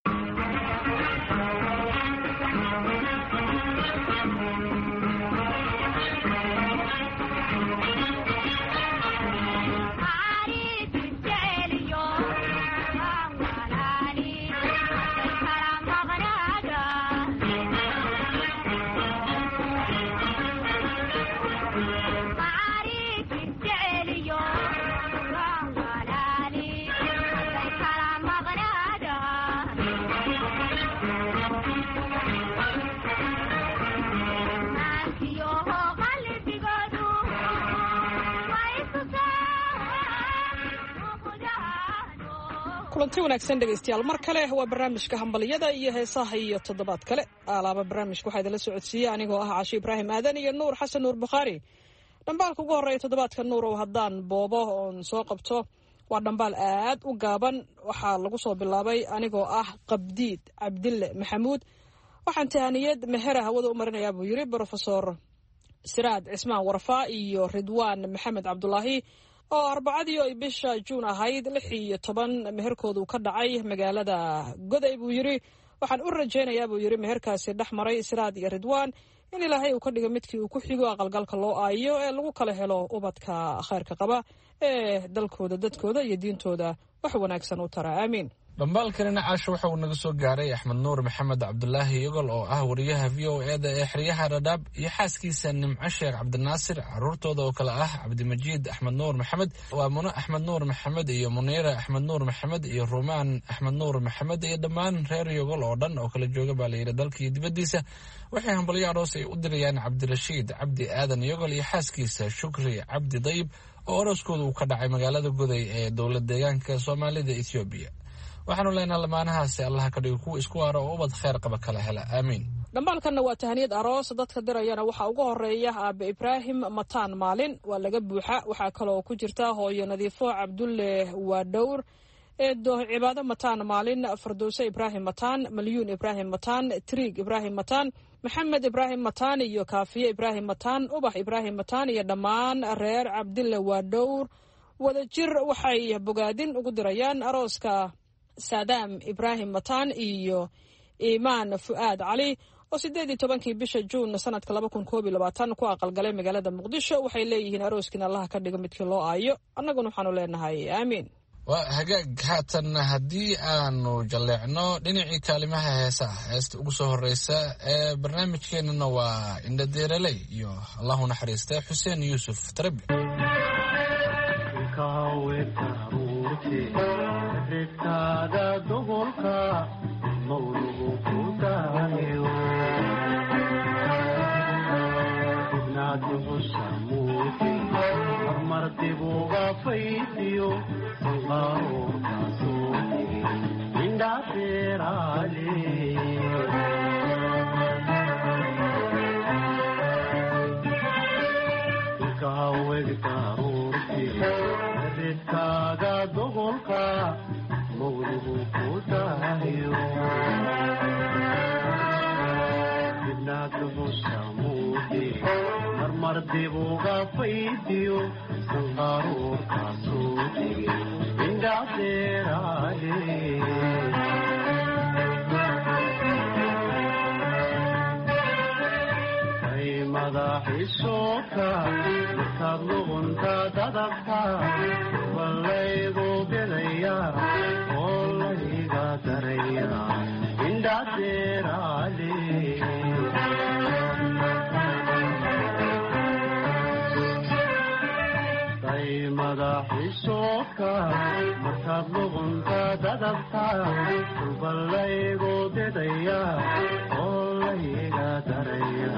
S17: kulanti wanaagsan dhegaystayaal mar kale waa barnaamijka hambaliyada iyo heesaha iyo toddobaad kale alaaba barnaamijka waxaa idinla socodsiiyey anigoo ah caashi ibraahim aadan iyo nuur xasan nuur bukhaari. dhambaalka ugu horreeya toddobaadka nuur oo haddaan boobo oon soo qabto waa dhambaal aad u gaaban. waxaa lagu soo bilaabay anigoo ah qabdiid cabdille maxamuud waxaan tahaniyad mehera hawada u marinayaa buu yidhi brofesor siraad cismaan warfaa iyo ridwaan maxamed cabdulaahi oo arbacadii ay bisha juun ahayd lix iyo toban meherkoodu ka dhacay magaalada goday buu yidhi. waxaan u rajaynayaa buu yidhi meherkaasi dhex maray siraad iyo ridwaan in ilaahay uu ka dhigo midkii uu ku xigo aqalgalka loo aayo ee lagu kala helo ubadka khayrka qaba ee dalkooda dadkooda iyo diintooda wax wanaagsan u tara aamiin.
S4: dhambaalkanina caasho waxa uu naga soo gaaray axmed nuur maxamed cabdulaahi yogol oo ah wariyaha v o e da ee xeryaha dhadhaab iyo xaaskiisa nimco sheekh cabdinaasir caruurtooda oo kale ah cabdimajiid axmed nuur maxamed waa muno axmed nuur maxamed iyo muniira axmed nuur maxamed iyo rumaan axmed nuur maxamed iyo dhammaan reer yogol oo dhan oo kala jooga baa layidhi dalkii dibaddiisa. waxay hambalyo aroos ay u dirayaan cabdirashiid cabdi aadan yogol iyo xaaskiisa shukri cabdi dayib oo arooskooda uu ka dhacay magaalada goday ee dowlad deegaanka soomaalida ethoobiya. waxaanu leenaha lamaanahaasi allaha ka dhigo kuwa isku waara oo ubad kheyr qaba kala hela aamiin.
S17: dhambaalkanna waa tahaniyad aroos dadka dirayana waxaa ugu horeeya aabe ibraahim mataan maalin waa laga buuxa. waxaa kaloo ku jirta hooyo nadiifo cabdulle waadhowr eedo cibaado mataan maalin fardowse ibraahim mataan malyuun ibraahim mataan triig ibraahim mataan maxamed ibraahim mataan iyo kaafiye ibraahim mataan ubax ibraahim mataan iyo dhammaan reer cabdille waadhowr wadajir waxay bogaadin ugu dirayaan arooska saadaam ibraahim mataan iyo iimaan fu'aad cali oo siddeed iyo tobankii bisha juun sanadka laba kun koob iyo labaatan ku aqalgalay magaalada muqdisho. waxay leeyihiin arooskiina allaha ka dhigo midkii loo aayo annaguna waxaanu leenahay aamiin.
S4: waa hagaag haatan haddii aanu jalleecno dhinacii kaalimaha heesaha heesta ugu soo horreysa ee barnaamijkeenana waa indhadeeraley iyo allahu naxariista xuseen yuusuf tarabi.
S18: ridkaada dobolka mawlugu ku daayo ibnaadu samuuti marmar dibuga faydiyo sanqaroorka suuti indhaafeeraale ilkahawegtaruurti ridkaaga dobolka mawlugu ku daayo ibnaadu samuuti marmar dibuga faydiyo sanqaroorka suuti indhaafeeraale madaxiisooka markaad luqunta dadabta wallaygu bidaya oo layga daraya indhadeeraale day madaxiisooka markaad luqunta dadabta wallaygu bidaya oo layga daraya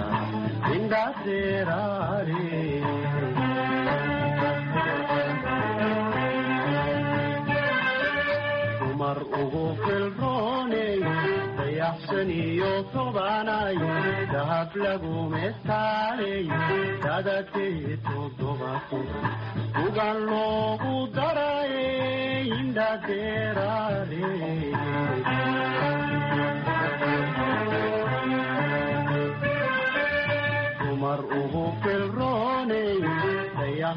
S18: dumar ugu filrooney dayaxsan iyo tobanay dahab lagu mestaaley dadakee toddobato ugan loogu darayey indhadeeraale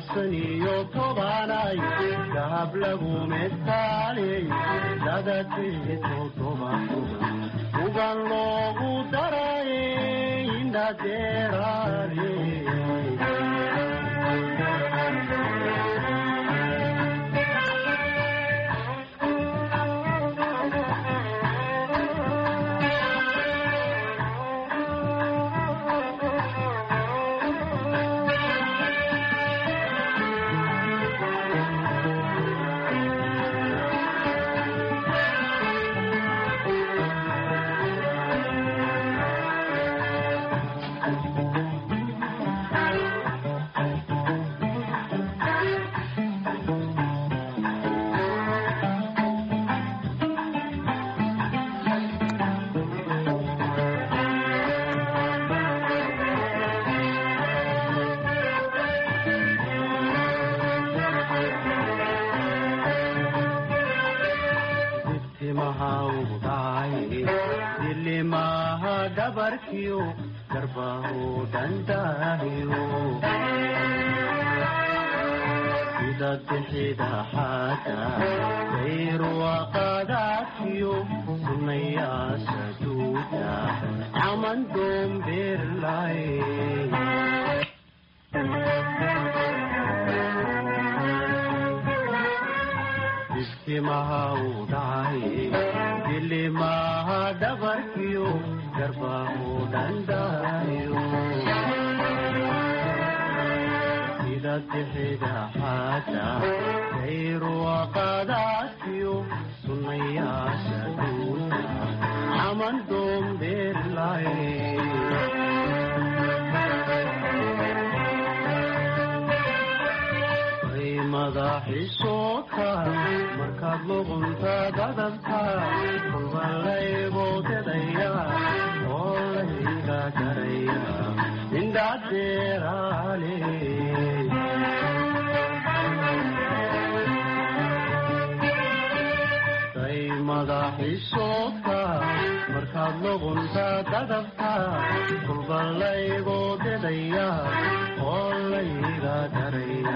S18: dayaxsan iyo tobanay dahab lagu metaaley dadakii toddoba toban ugan loogu darayey indhadeeraale garbahu dandaahiyo sida bixida xaata dayruwaqadaadkiyo sunayaasha duuda caman doombeerlay biskimaha u dhacay dilimaha dhabarkiyo garbahu dandaayo sida bixida xaata dayruwaqadaadkiyo sunayaasha duuda caman doombeerlay madaxiisooka markaad luqunta dadabta kulbalayboodedaya oo layga daraya indhadeeraale day madaxiisooka markaad luqunta dadabta kulbalayboodedaya oo layga daraya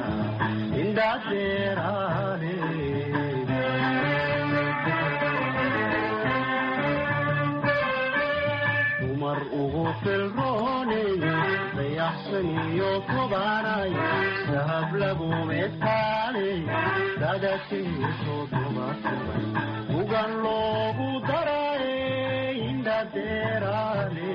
S18: dumar ugu filrooney dayaxsan iyo tobanay dahab lagu metaaley dadakii toddoba toban ugan loogu darayey indhadeeraale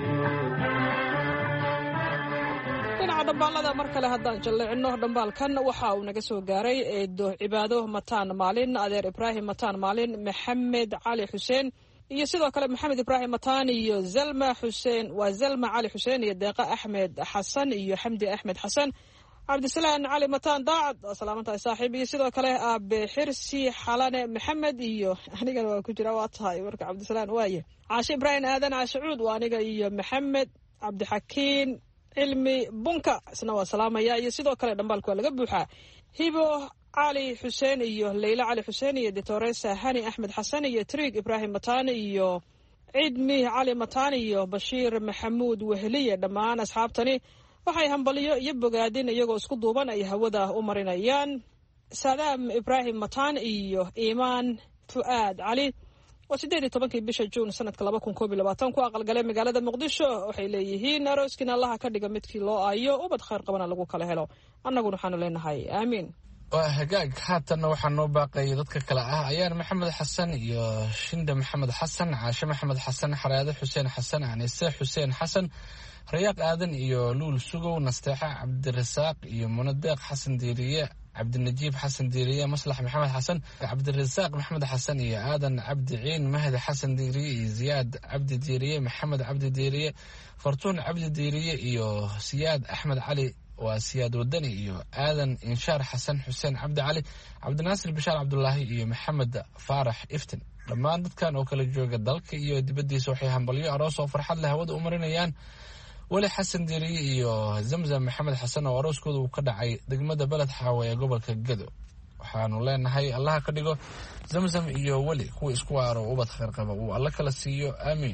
S17: dhinaca dhambaalada mar kale haddaan jalleecino dhambaalkan waxa uu naga soo gaaray eedo cibaado mataan maalin adeer ibraahim mataan maalin maxamed cali xuseen iyo sidoo kale maxamed ibraahim mataan iyo zalma xuseen waa zalma cali xuseen iyo deeqa axmed xasan iyo xamdi axmed xasan cabdisalaan cali mataan daacad waa salaamantahay saaxiib iyo sidoo kale aabe xirsi xalane maxamed iyo anigana waa ku jira waa tahay marka cabdisalaan waaye caashe ibraahim aadan caashacuud waa aniga iyo maxamed cabdixakiin cilmi bunka isna waa salaamaya iyo sidoo kale dhambaalku waa laga buuxaa hibo cali xuseen iyo leyla cali xuseen iyo doctoresa hani axmed xasan iyo triig ibraahim mataan iyo ciidmi cali mataan iyo bashiir maxamuud weheliye dhammaan asxaabtani waxay hambaliyo iyo bogaadin iyagoo isku duuban ay hawada u marinayaan salaam ibraahim mataan iyo iimaan fu'aad cali waa siddeed iyo tobankii bisha juun sanadka laba kun koob iyo labaatan ku aqalgalay magaalada muqdisho waxay leeyihiin arooskiina allaha ka dhiga midkii loo aayo ubad khayr qabana lagu kala helo annaguna waxaanu leenahay aamiin
S4: waa hagaag haatanna waxaa noo baaqaya dadka kale ah ayaan maxamed xasan iyo shinda maxamed xasan caashe maxamed xasan xaraade xuseen xasan anise xuseen xasan rayaaq aadan iyo luul sugow nasteexa cabdirasaaq iyo munadeeq xasan diiriye cabdinajiib xasan diiriye maslax maxamed xasan cabdirasaaq maxamed xasan iyo aadan cabdi ciin mahdi xasan diiriye iyo ziyaad cabdi diiriye maxamed cabdi diiriye fartuun cabdi diiriye iyo siyaad axmed cali waa siyaad wadani iyo aadan inshaar xasan xuseen cabdi cali cabdinaasir bishaar cabdulaahi iyo maxamed faarax iftin dhammaan dadkan oo kala jooga dalka iyo dibaddiisa waxay hambalyo aroos oo farxad leh hawada u marinayaan weli xasan diiriye iyo zamzam maxamed xasan oo arooskooda uu ka dhacay degmada beled xaawe ee gobolka gedo waxaanu leenahay allaha ka dhigo zamzam iyo weli kuwa isku waaro ubad khayr qaba uu alla kala siiyo aamiin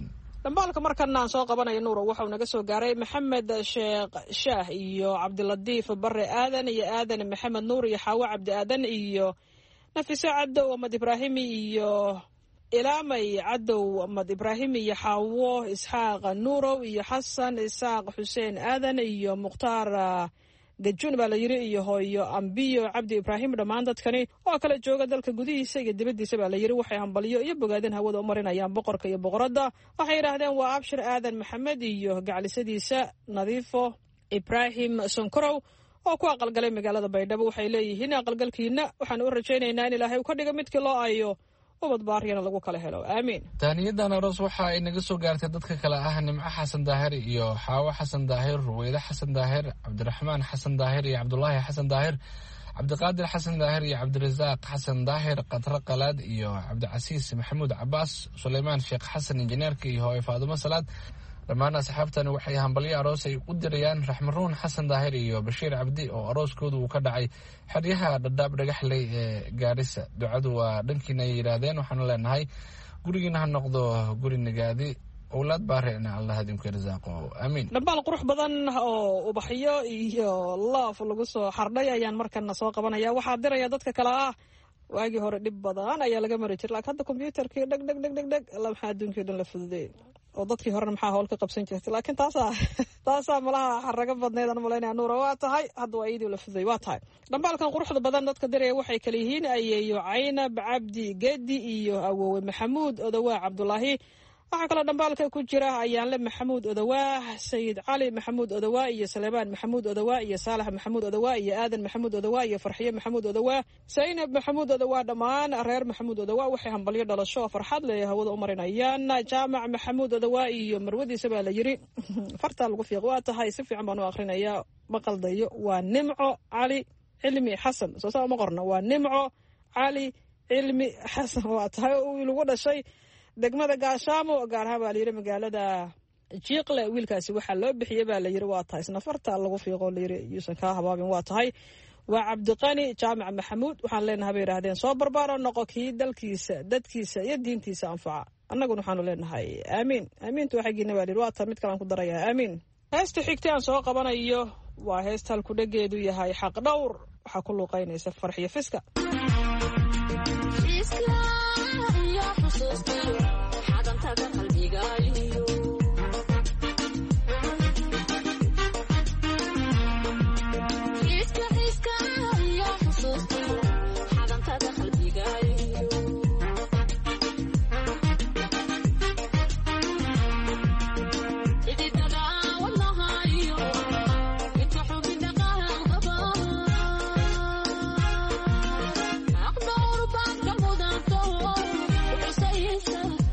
S17: dhambaalka markana aan soo qabanayo nuuro waxau naga soo gaaray maxamed sheekh shaah iyo cabdilatiif bare aadan iyo aadan maxamed nuur iyo xaawo cabdi aadan iyo nafise cadow amad ibraahimi iyo ilaamay cadow amad ibraahimi iyo xaawo isxaaq nuurow iyo xasan isaaq xuseen aadan iyo mukhtaar gajun baa la yiri iyo hooyo ambiyo cabdi ibraahim dhammaan dadkani oo kala jooga dalka gudihiisa iyo dibadiisa baa la yiri waxay hambaliyo iyo bogaadin hawada u marinayaan boqorka iyo boqoradda waxay yidhaahdeen waa abshir aadan maxamed iyo gaclisadiisa nadiifo ibraahim sonkorow oo ku aqalgalay magaalada baydhabo waxay leeyihiin aqalgalkiina waxaan u rajaynaynaa in ilaahay uu ka dhigo midkii loo ayo ubad baaryana lagu kala helo aamiin.
S4: taaniyadan aroos waxa ay naga soo gaartay dadka kale ah nimco xasan daahir iyo xaawo xasan daahir ruweyde xasan daahir cabdiraxmaan xasan daahir iyo cabdulaahi xasan daahir cabdiqaadir xasan daahir iyo cabdirasaaq xasan daahir qadro qalaad iyo cabdicasiis maxamuud cabaas suleymaan sheekh xasan injineerka iyo hooyo faadumo salaad dhammaan asxaabtani waxay hambalyo aroos ay u dirayaan raxmaruun xasan daahir iyo bashiir cabdi oo arooskoodu uu ka dhacay xeryaha dhadhaab dhagaxley ee gaarisa ducadu waa dhankiina ay yidhaahdeen waxaanu leenahay gurigiina ha noqdo guri nagaadi owlaad baarena allah idinku irsaaqo aamiin.
S17: dhambaal qurux badan oo ubaxyo iyo loof lagu soo xardhay ayaan markana soo qabanaya waxaa diraya dadka kale ah waagii hore dhib badan ayaa laga mari jira laakiin hadda kombyuutarkii dheg dheg dheg dheg dheg alla maxaa adduunkii dhan la fududeeyey oo dadkii horena maxaa howl ka qabsan jirtay laakiin taasaa taasaa malaha xaraga badneed aan malaynaya nuura waa tahay hadda waa iyadii la fududay waa tahay dhambaalkan quruxda badan dadka diraya waxay kala yihiin ayeeyo caynab cabdi gedi iyo awowe maxamuud odawaa cabdulaahi waxaa kaloo dhambaalka ku jira ayaanle maxamuud odawaa sayid cali maxamuud odawaa iyo saleebaan maxamuud odawaa iyo saalax maxamuud odawaa iyo aadan maxamuud odawaa iyo farxiye maxamuud odawaa saynab maxamuud odawaa dhammaan reer maxamuud odawaa waxay hambalyo dhalasho oo farxad leh hawada u marinayaan jaamac maxamuud odawaa iyo marwadiisa baa la yiri fartaa lagu fiiq waa tahay si fiican baan u akrinayaa ma qaldayo waa nimco cali cilmi xasan soo saa uma qorna waa nimco cali cilmi xasan waa tahay wiil ugu dhashay degmada gaashaamo gaar ahaan baa la yiri magaalada jiiqle wiilkaasi waxaa loo bixiyey baa la yiri waa tahay isna farta lagu fiiqoo la yiri yuusan kaa habaabin waa tahay waa cabdiqani jaamac maxamuud waxaan leenahay bay yidhaahdeen soo barbaaro noqo kii dalkiisa dadkiisa iyo diintiisa anfaca annaguna waxaanu leenahay aamiin aamiintu xaggiina baa la yiri waa tahay mid kalaan ku darayaa aamiin. heesta xigtay aan soo qabanayo waa heesta halku dhageedu yahay xaq dhowr waxaa ku luuqaynaysa farxiyo fiska
S19: So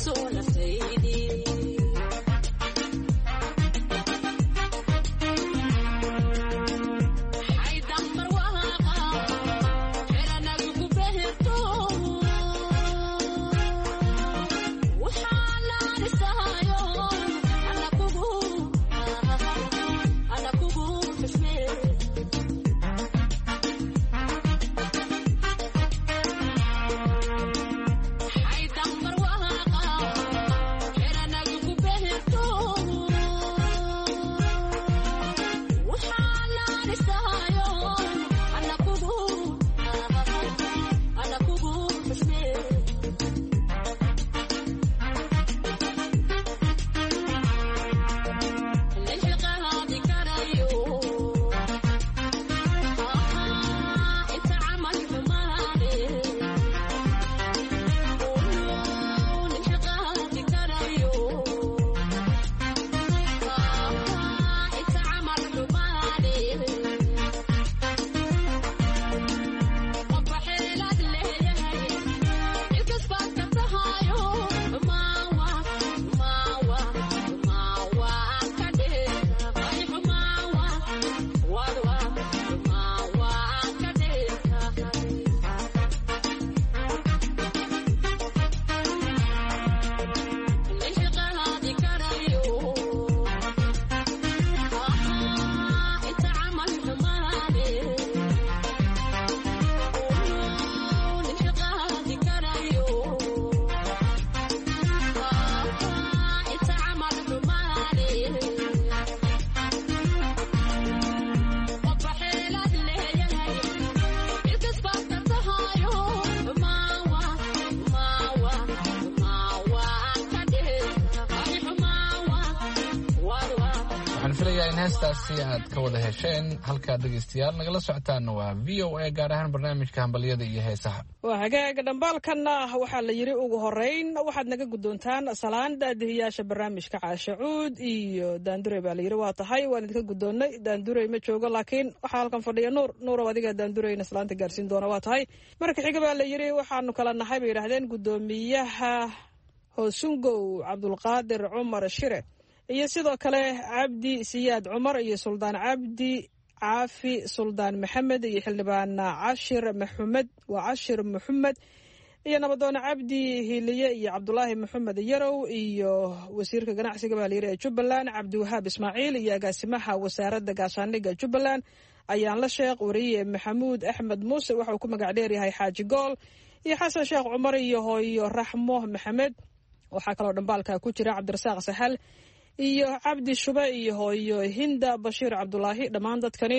S4: heestaasi aad ka wada hesheen halkaa dhegaystayaal nagala socotaana waa v o a gaar ahaan barnaamijka hambalyada iyo heesaha.
S17: waa hagaaga dhambaalkanna waxaa la yidhi ugu horeyn waxaad naga guddoontaan salaan daadihiyaasha barnaamijka caashe cuud iyo daandurey baa la yidhi waa tahay waan idinka guddoonnay daandurey ma joogo laakiin waxaa halkan fadhiya nuur nuurow adiga daandureyna salaanta gaarsiin doona waa tahay marka xiga baa la yidhi waxaanu kala nahay bay yidhaahdeen guddoomiyaha hoosungow cabdulqaadir cumar shire iyo sidoo kale cabdi siyaad cumar iyo suldaan cabdi caafi suldaan maxamed iyo xildhibaan cashir maxamed waa cashir maxamed iyo nabadoone cabdi hiiliye iyo cabdulaahi maxamed yarow iyo wasiirka ganacsiga baa layidhi ee jubbaland cabdiwahaab ismaaciil iyo agaasimaha wasaaradda gaashaandhigga jubbaland ayaan la sheekh wariye maxamuud axmed muuse waxa uu ku magac dheeryahay xaaji gool iyo xasan sheekh cumar iyo hooyo raxmo maxamed waxaa kaloo dhambaalka ku jira cabdirasaaq sahal iyo cabdi shube iyo hooyo hinda bashiir cabdulaahi dhammaan dadkani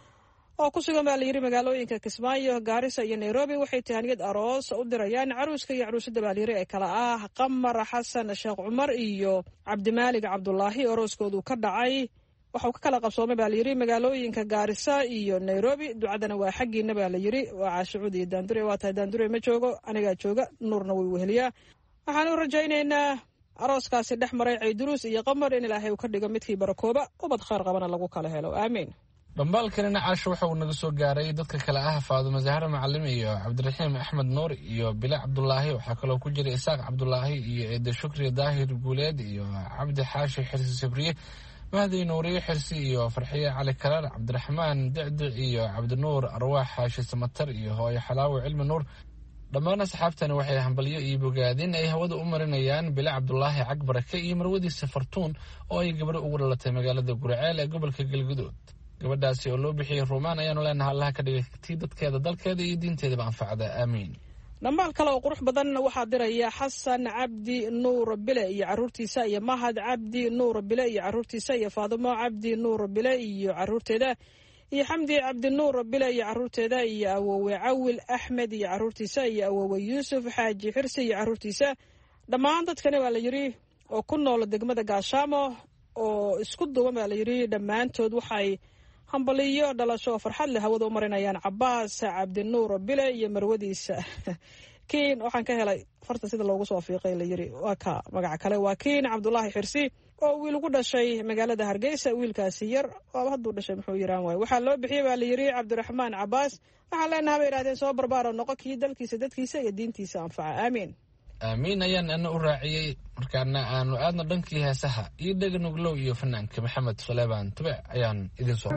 S17: oo ku sugan baa layidhi magaalooyinka kismaayo gaarisa iyo nairobi waxay tahaniyad aroos u dirayaan caruuska iyo caruusada baa layidhi ee kale ah qamar xasan sheekh cumar iyo cabdimaalig cabdulaahi arooskoodu ka dhacay waxau ka kala qabsoomay baa layidhi magaalooyinka gaarisa iyo nairobi ducadana waa xaggiina baa layidhi waa caashicuud iyo daandure waa tahay daandure ma joogo anigaa jooga nuurna way weheliyaa waxaan u rajaynaynaa arooskaasi dhex maray cayduruus iyo qamar in ilaahay uu ka dhigo midkii barakooba ubad khayr qabana lagu kala helo aamiin.
S4: dhambaalkanina caasho waxa uu naga soo gaaray dadka kale ah faadumo zahra macalim iyo cabdiraxiim axmed nuur iyo bila cabdulaahi waxaa kaloo ku jira isaaq cabdulaahi iyo eede shukri daahir guuleed iyo cabdi xaashi xirsi sabriye mahdi nuuriye xirsi iyo farxiye cali karaar cabdiraxmaan dicdic iyo cabdinuur arwaax xaashi samatar iyo hooyo xalaawo cilmi nuur. dhammaan asxaabtani waxay hambalyo iyo bogaadin ay hawada u marinayaan bila cabdulaahi cagbarake iyo marwadiisa fartuun oo ay gabadho ugu dhalatay magaalada guraceel ee gobolka galguduud. gabadhaasi oo loo bixiyey ruumaan ayaanu leenahay allaha ka dhigay tii dadkeeda dalkeeda iyo diinteedaba anfacda aamiin.
S17: dhammaal kale oo qurux badan waxaa diraya xasan cabdi nuur bile iyo caruurtiisa iyo mahad cabdi nuur bile iyo caruurtiisa iyo faadimo cabdi nuur bile iyo caruurteeda iyo xamdi cabdinuur bile iyo caruurteeda iyo awowe cawil axmed iyo caruurtiisa iyo awowe yuusuf xaaji xirsi iyo caruurtiisa. dhammaan dadkani waa la yidhi oo ku nool degmada gaashaamo oo isku duwan baa la yidhi dhammaantood waxay hambaliyo dhalasho farxad leh hawada u marinayaan cabaas cabdinuur bile iyo marwadiisa kiin waxaan ka helay farta sida loogu soo fiiqay la yidhi waa ka magaca kale waa kiin cabdulaahi xirsi oo wiil ugu dhashay magaalada hargeysa wiilkaasi yar waaba hadduu dhashay muxuu yiraan waay waxaa loo bixiyey baa la yidhi cabdiraxmaan cabaas waxaan leenaha bay yidhahdeen soo barbaaro noqo kii dalkiisa dadkiisa iyo diintiisa anfaca aamiin.
S4: aamiin ayaan ana u raaciyey. markaana aanu aadno dhankii heesaha iyo dheganuglow iyo fanaanka maxamed suleybaan tube ayaan idin soo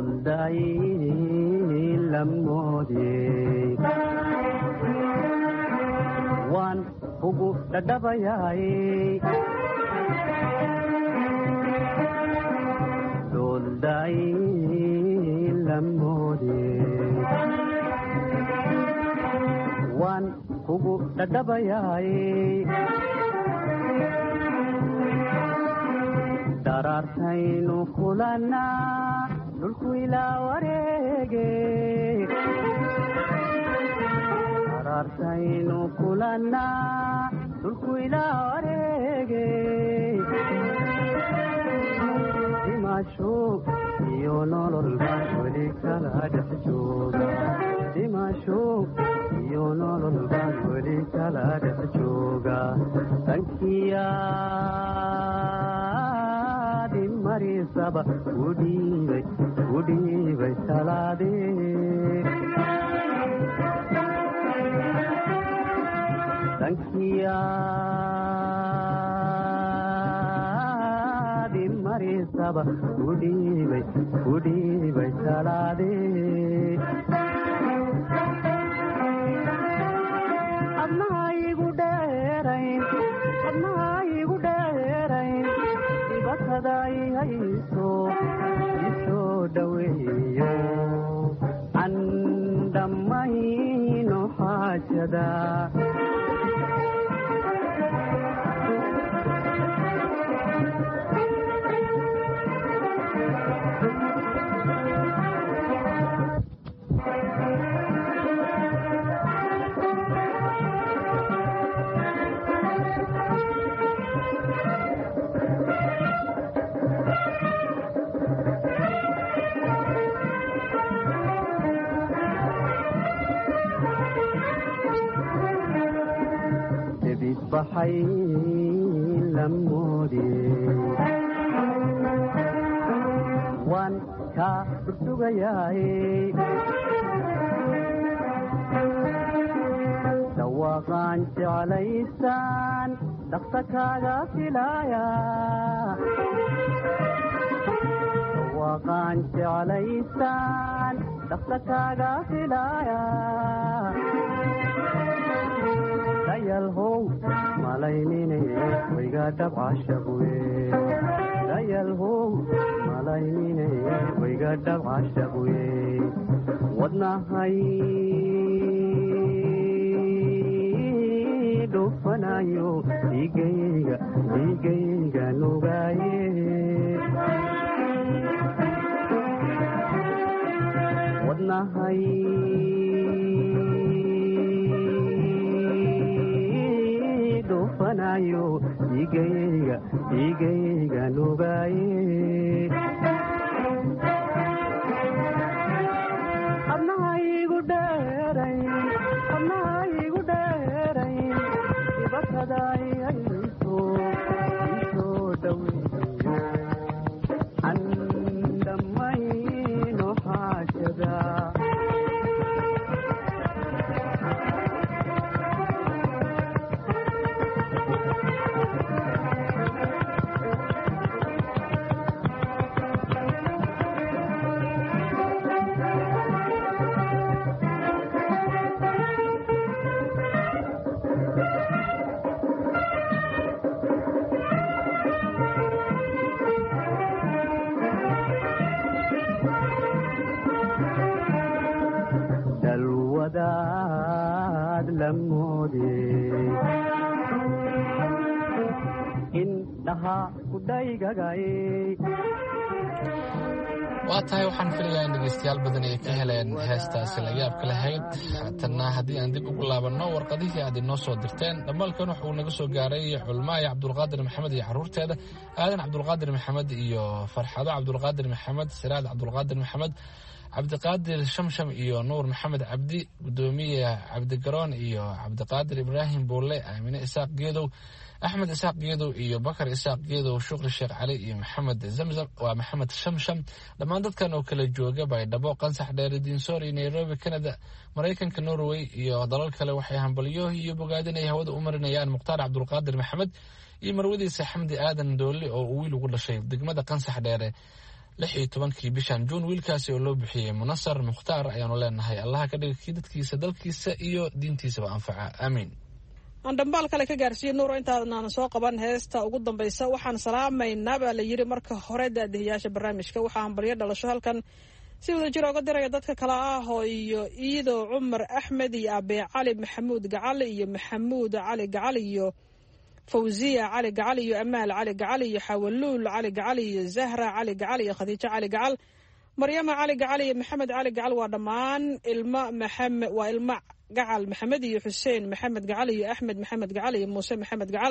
S18: waan ugu dhadhabayay doolday lamoode waan kugu dhadhabayay daraartaynu kulannaa dhulku ilaa wareege daraartaynu kulannaa dhulku ilaa wareege dhimasho iyo nolol baan weli kala dhex jooga dhimasho iyo nolol baan weli kala dhex jooga dankiyaadi marisaba udhiibay udhiibay talaadee dankiyaadi marisaba udhiibay udhiibay talaadee adnaha igu dheerayn adnaha igu dheerayn dibatada i hayso isoo dhaweeyo an dhammayno xaajada baxay lamoode waan kaa dhursugayaay dhawaaqaan jeclaysaan dhaqsa kaaga filaaya dhawaaqaan jeclaysaan dhaqsa kaaga filaaya dayalhow malaynine wayga dhabcashabuwe dayalhow malaynine wayga dhabcashabuwe wadnahay dhufanayo dhiigayga dhiigayga nugaaye wadnahay dhufanayo dhiigayga dhiigayga nugaaye adnaha igu dheerayn adnaha igu dheerayn dibatada i hayso isoo dhaweeyo an dhammayno xaajada dalwadaad lamoode indhaha kudhaygagay
S4: waa tahay waxaan filayaa in dhegeystayaal badan ay ka heleen heestaasi la yaabka lahayd. haatanna haddii aan dib ugu laabanno warqadihii aad inoo soo dirteen dhamaalkan wuxuu naga soo gaaray culmaayo cabdulqaadir maxamed iyo caruurteeda aadan cabdulqaadir maxamed iyo farxado cabdulqaadir maxamed siraad cabdulqaadir maxamed cabdiqaadir shamsham iyo nuur maxamed cabdi, gudoomiye cabdigaroon iyo cabdiqaadir ibraahim buulle, aamine isaaq geedow, axmed isaaq geedow iyo bakar isaaq geedow, shukri sheekh cali iyo maxamed zamzam waa maxamed shamsham. dhammaan dadkan oo kala jooga baydhabo, qansax dheere, diinsoor iyo nairobi, canada, maraykanka, norway iyo dalal kale waxay hambalyo iyo bogaadin ay hawada u marinayaan mukhtaar cabdulqaadir maxamed iyo marwadiisa xamdi aadan doolli oo uu wiil ugu dhashay degmada qansax dheere lix iyo tobankii bishan juun. wiilkaasi oo loo bixiyey munasar mukhtaar ayaanu leenahay allaha ka dhiga kii dadkiisa dalkiisa iyo diintiisaba anfaca, aamiin.
S17: aan dhambaal kale ka gaarsiiye nuuro intaanaan soo qaban heesta ugu dambaysa. waxaan salaamaynaa baa la yidhi marka hore daadihiyaasha barnaamijka. waxaa hambalyo dhalasho halkan si wada jir oga diraya dadka kale ah oo iyo iido cumar axmed iyo abe cali maxamuud gacal iyo maxamuud cali gacal iyo fawziya cali gacal iyo amaal cali gacal iyo xawaluul cali gacal iyo zahra cali gacal iyo khadiijo cali gacal, maryama cali gacal iyo maxamed cali gacal. waa dhammaan ilma maxamed waa ilma gacal maxamed iyo xuseen maxamed gacal iyo axmed maxamed gacal iyo muuse maxamed gacal,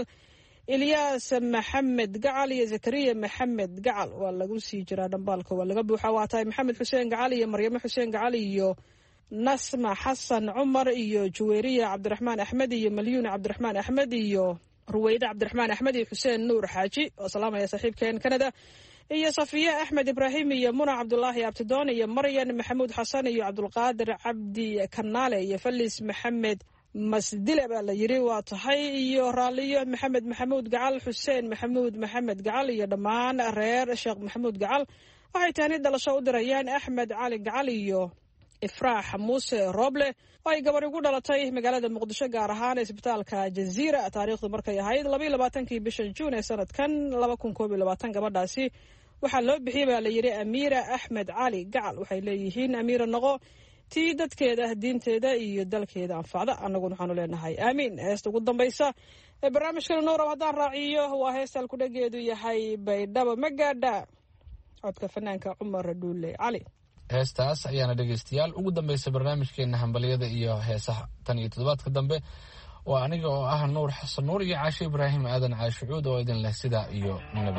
S17: ilyaas maxamed gacal iyo zakariya maxamed gacal. waa lagu sii jiraa dhambaalka waa laga buuxa. waa tahay maxamed xuseen gacal iyo maryamo xuseen gacal iyo nasma xasan cumar iyo juweyriya cabdiraxmaan axmed iyo malyuun cabdiraxmaan axmed iyo ruweyde cabdiraxmaan axmed iyo xuseen nuur xaaji oo salaamaya saaxiibkeen canada iyo safiye axmed ibraahim iyo muna cabdulaahi abtidoon iyo maryan maxamuud xasan iyo cabdulqaadir cabdi kanaale iyo falis maxamed masdile baa la yidhi. waa tahay iyo raaliyo maxamed maxamuud gacal, xuseen maxamuud maxamed gacal iyo dhammaan reer sheekh maxamuud gacal. waxay tahni dhalasho u dirayaan axmed cali gacal iyo ifraax muuse rooble oo ay gabar ugu dhalatay magaalada muqdisho, gaar ahaan isbitaalka jaziira. taariikhdu markay ahayd labaiyo labaatankii bisha juun ee sanadkan laba kun koob iyo labaatan. gabadhaasi waxaa loo bixiyey baa la yidhi amiira axmed cali gacal. waxay leeyihiin amiira noqo tii dadkeeda, diinteeda iyo dalkeeda anfacda. annaguna waxaanu leenahay aamiin. heesta ugu dambaysa ee barnaamijkana nuurab haddaan raaciyo waa heesta alkudhageedu yahay baydhabo magaadha, codka fanaanka cumar dhuule cali.
S4: heestaas ayaana dhegaystayaal ugu dambaysa barnaamijkeena hambalyada iyo heesaha. tan iyo toddobaadka dambe waa aniga oo ah nuur xasan nuur iyo caasho ibraahim aadan caashucuud oo idin leh sidaa iyo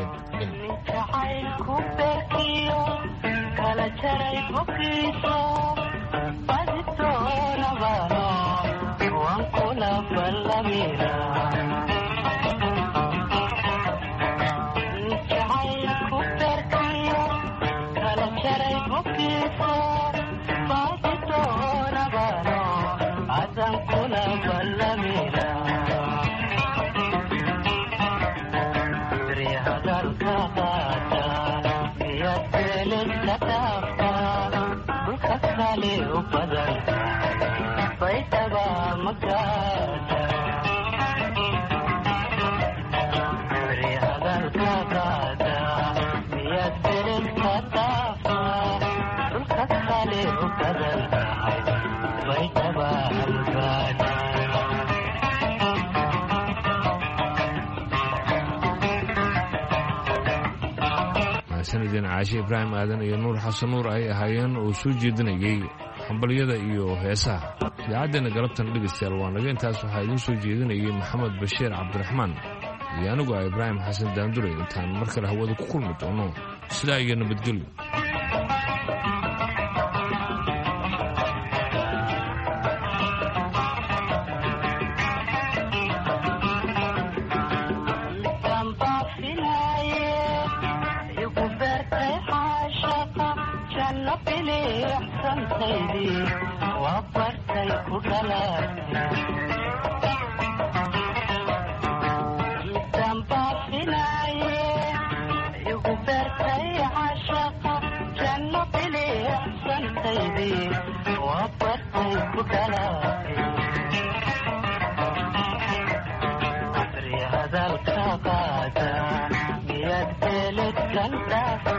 S1: sanadin caashe ibraahim aadan iyo nuur xasan nuur ay ahaayeen oo soo jeedinayay hambalyada iyo heesaha. idaacaddeena galabtan dhegaystayaal waa naga intaas waxaa idiin soo jeedinayay maxamed bashiir cabdiraxmaan iyo anigu ah ibraahim xasan daandure. intaan mar kale hawada ku kulmi doono sidaa iyo nabadgelyo.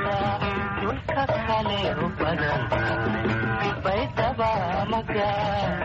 S18: Bye,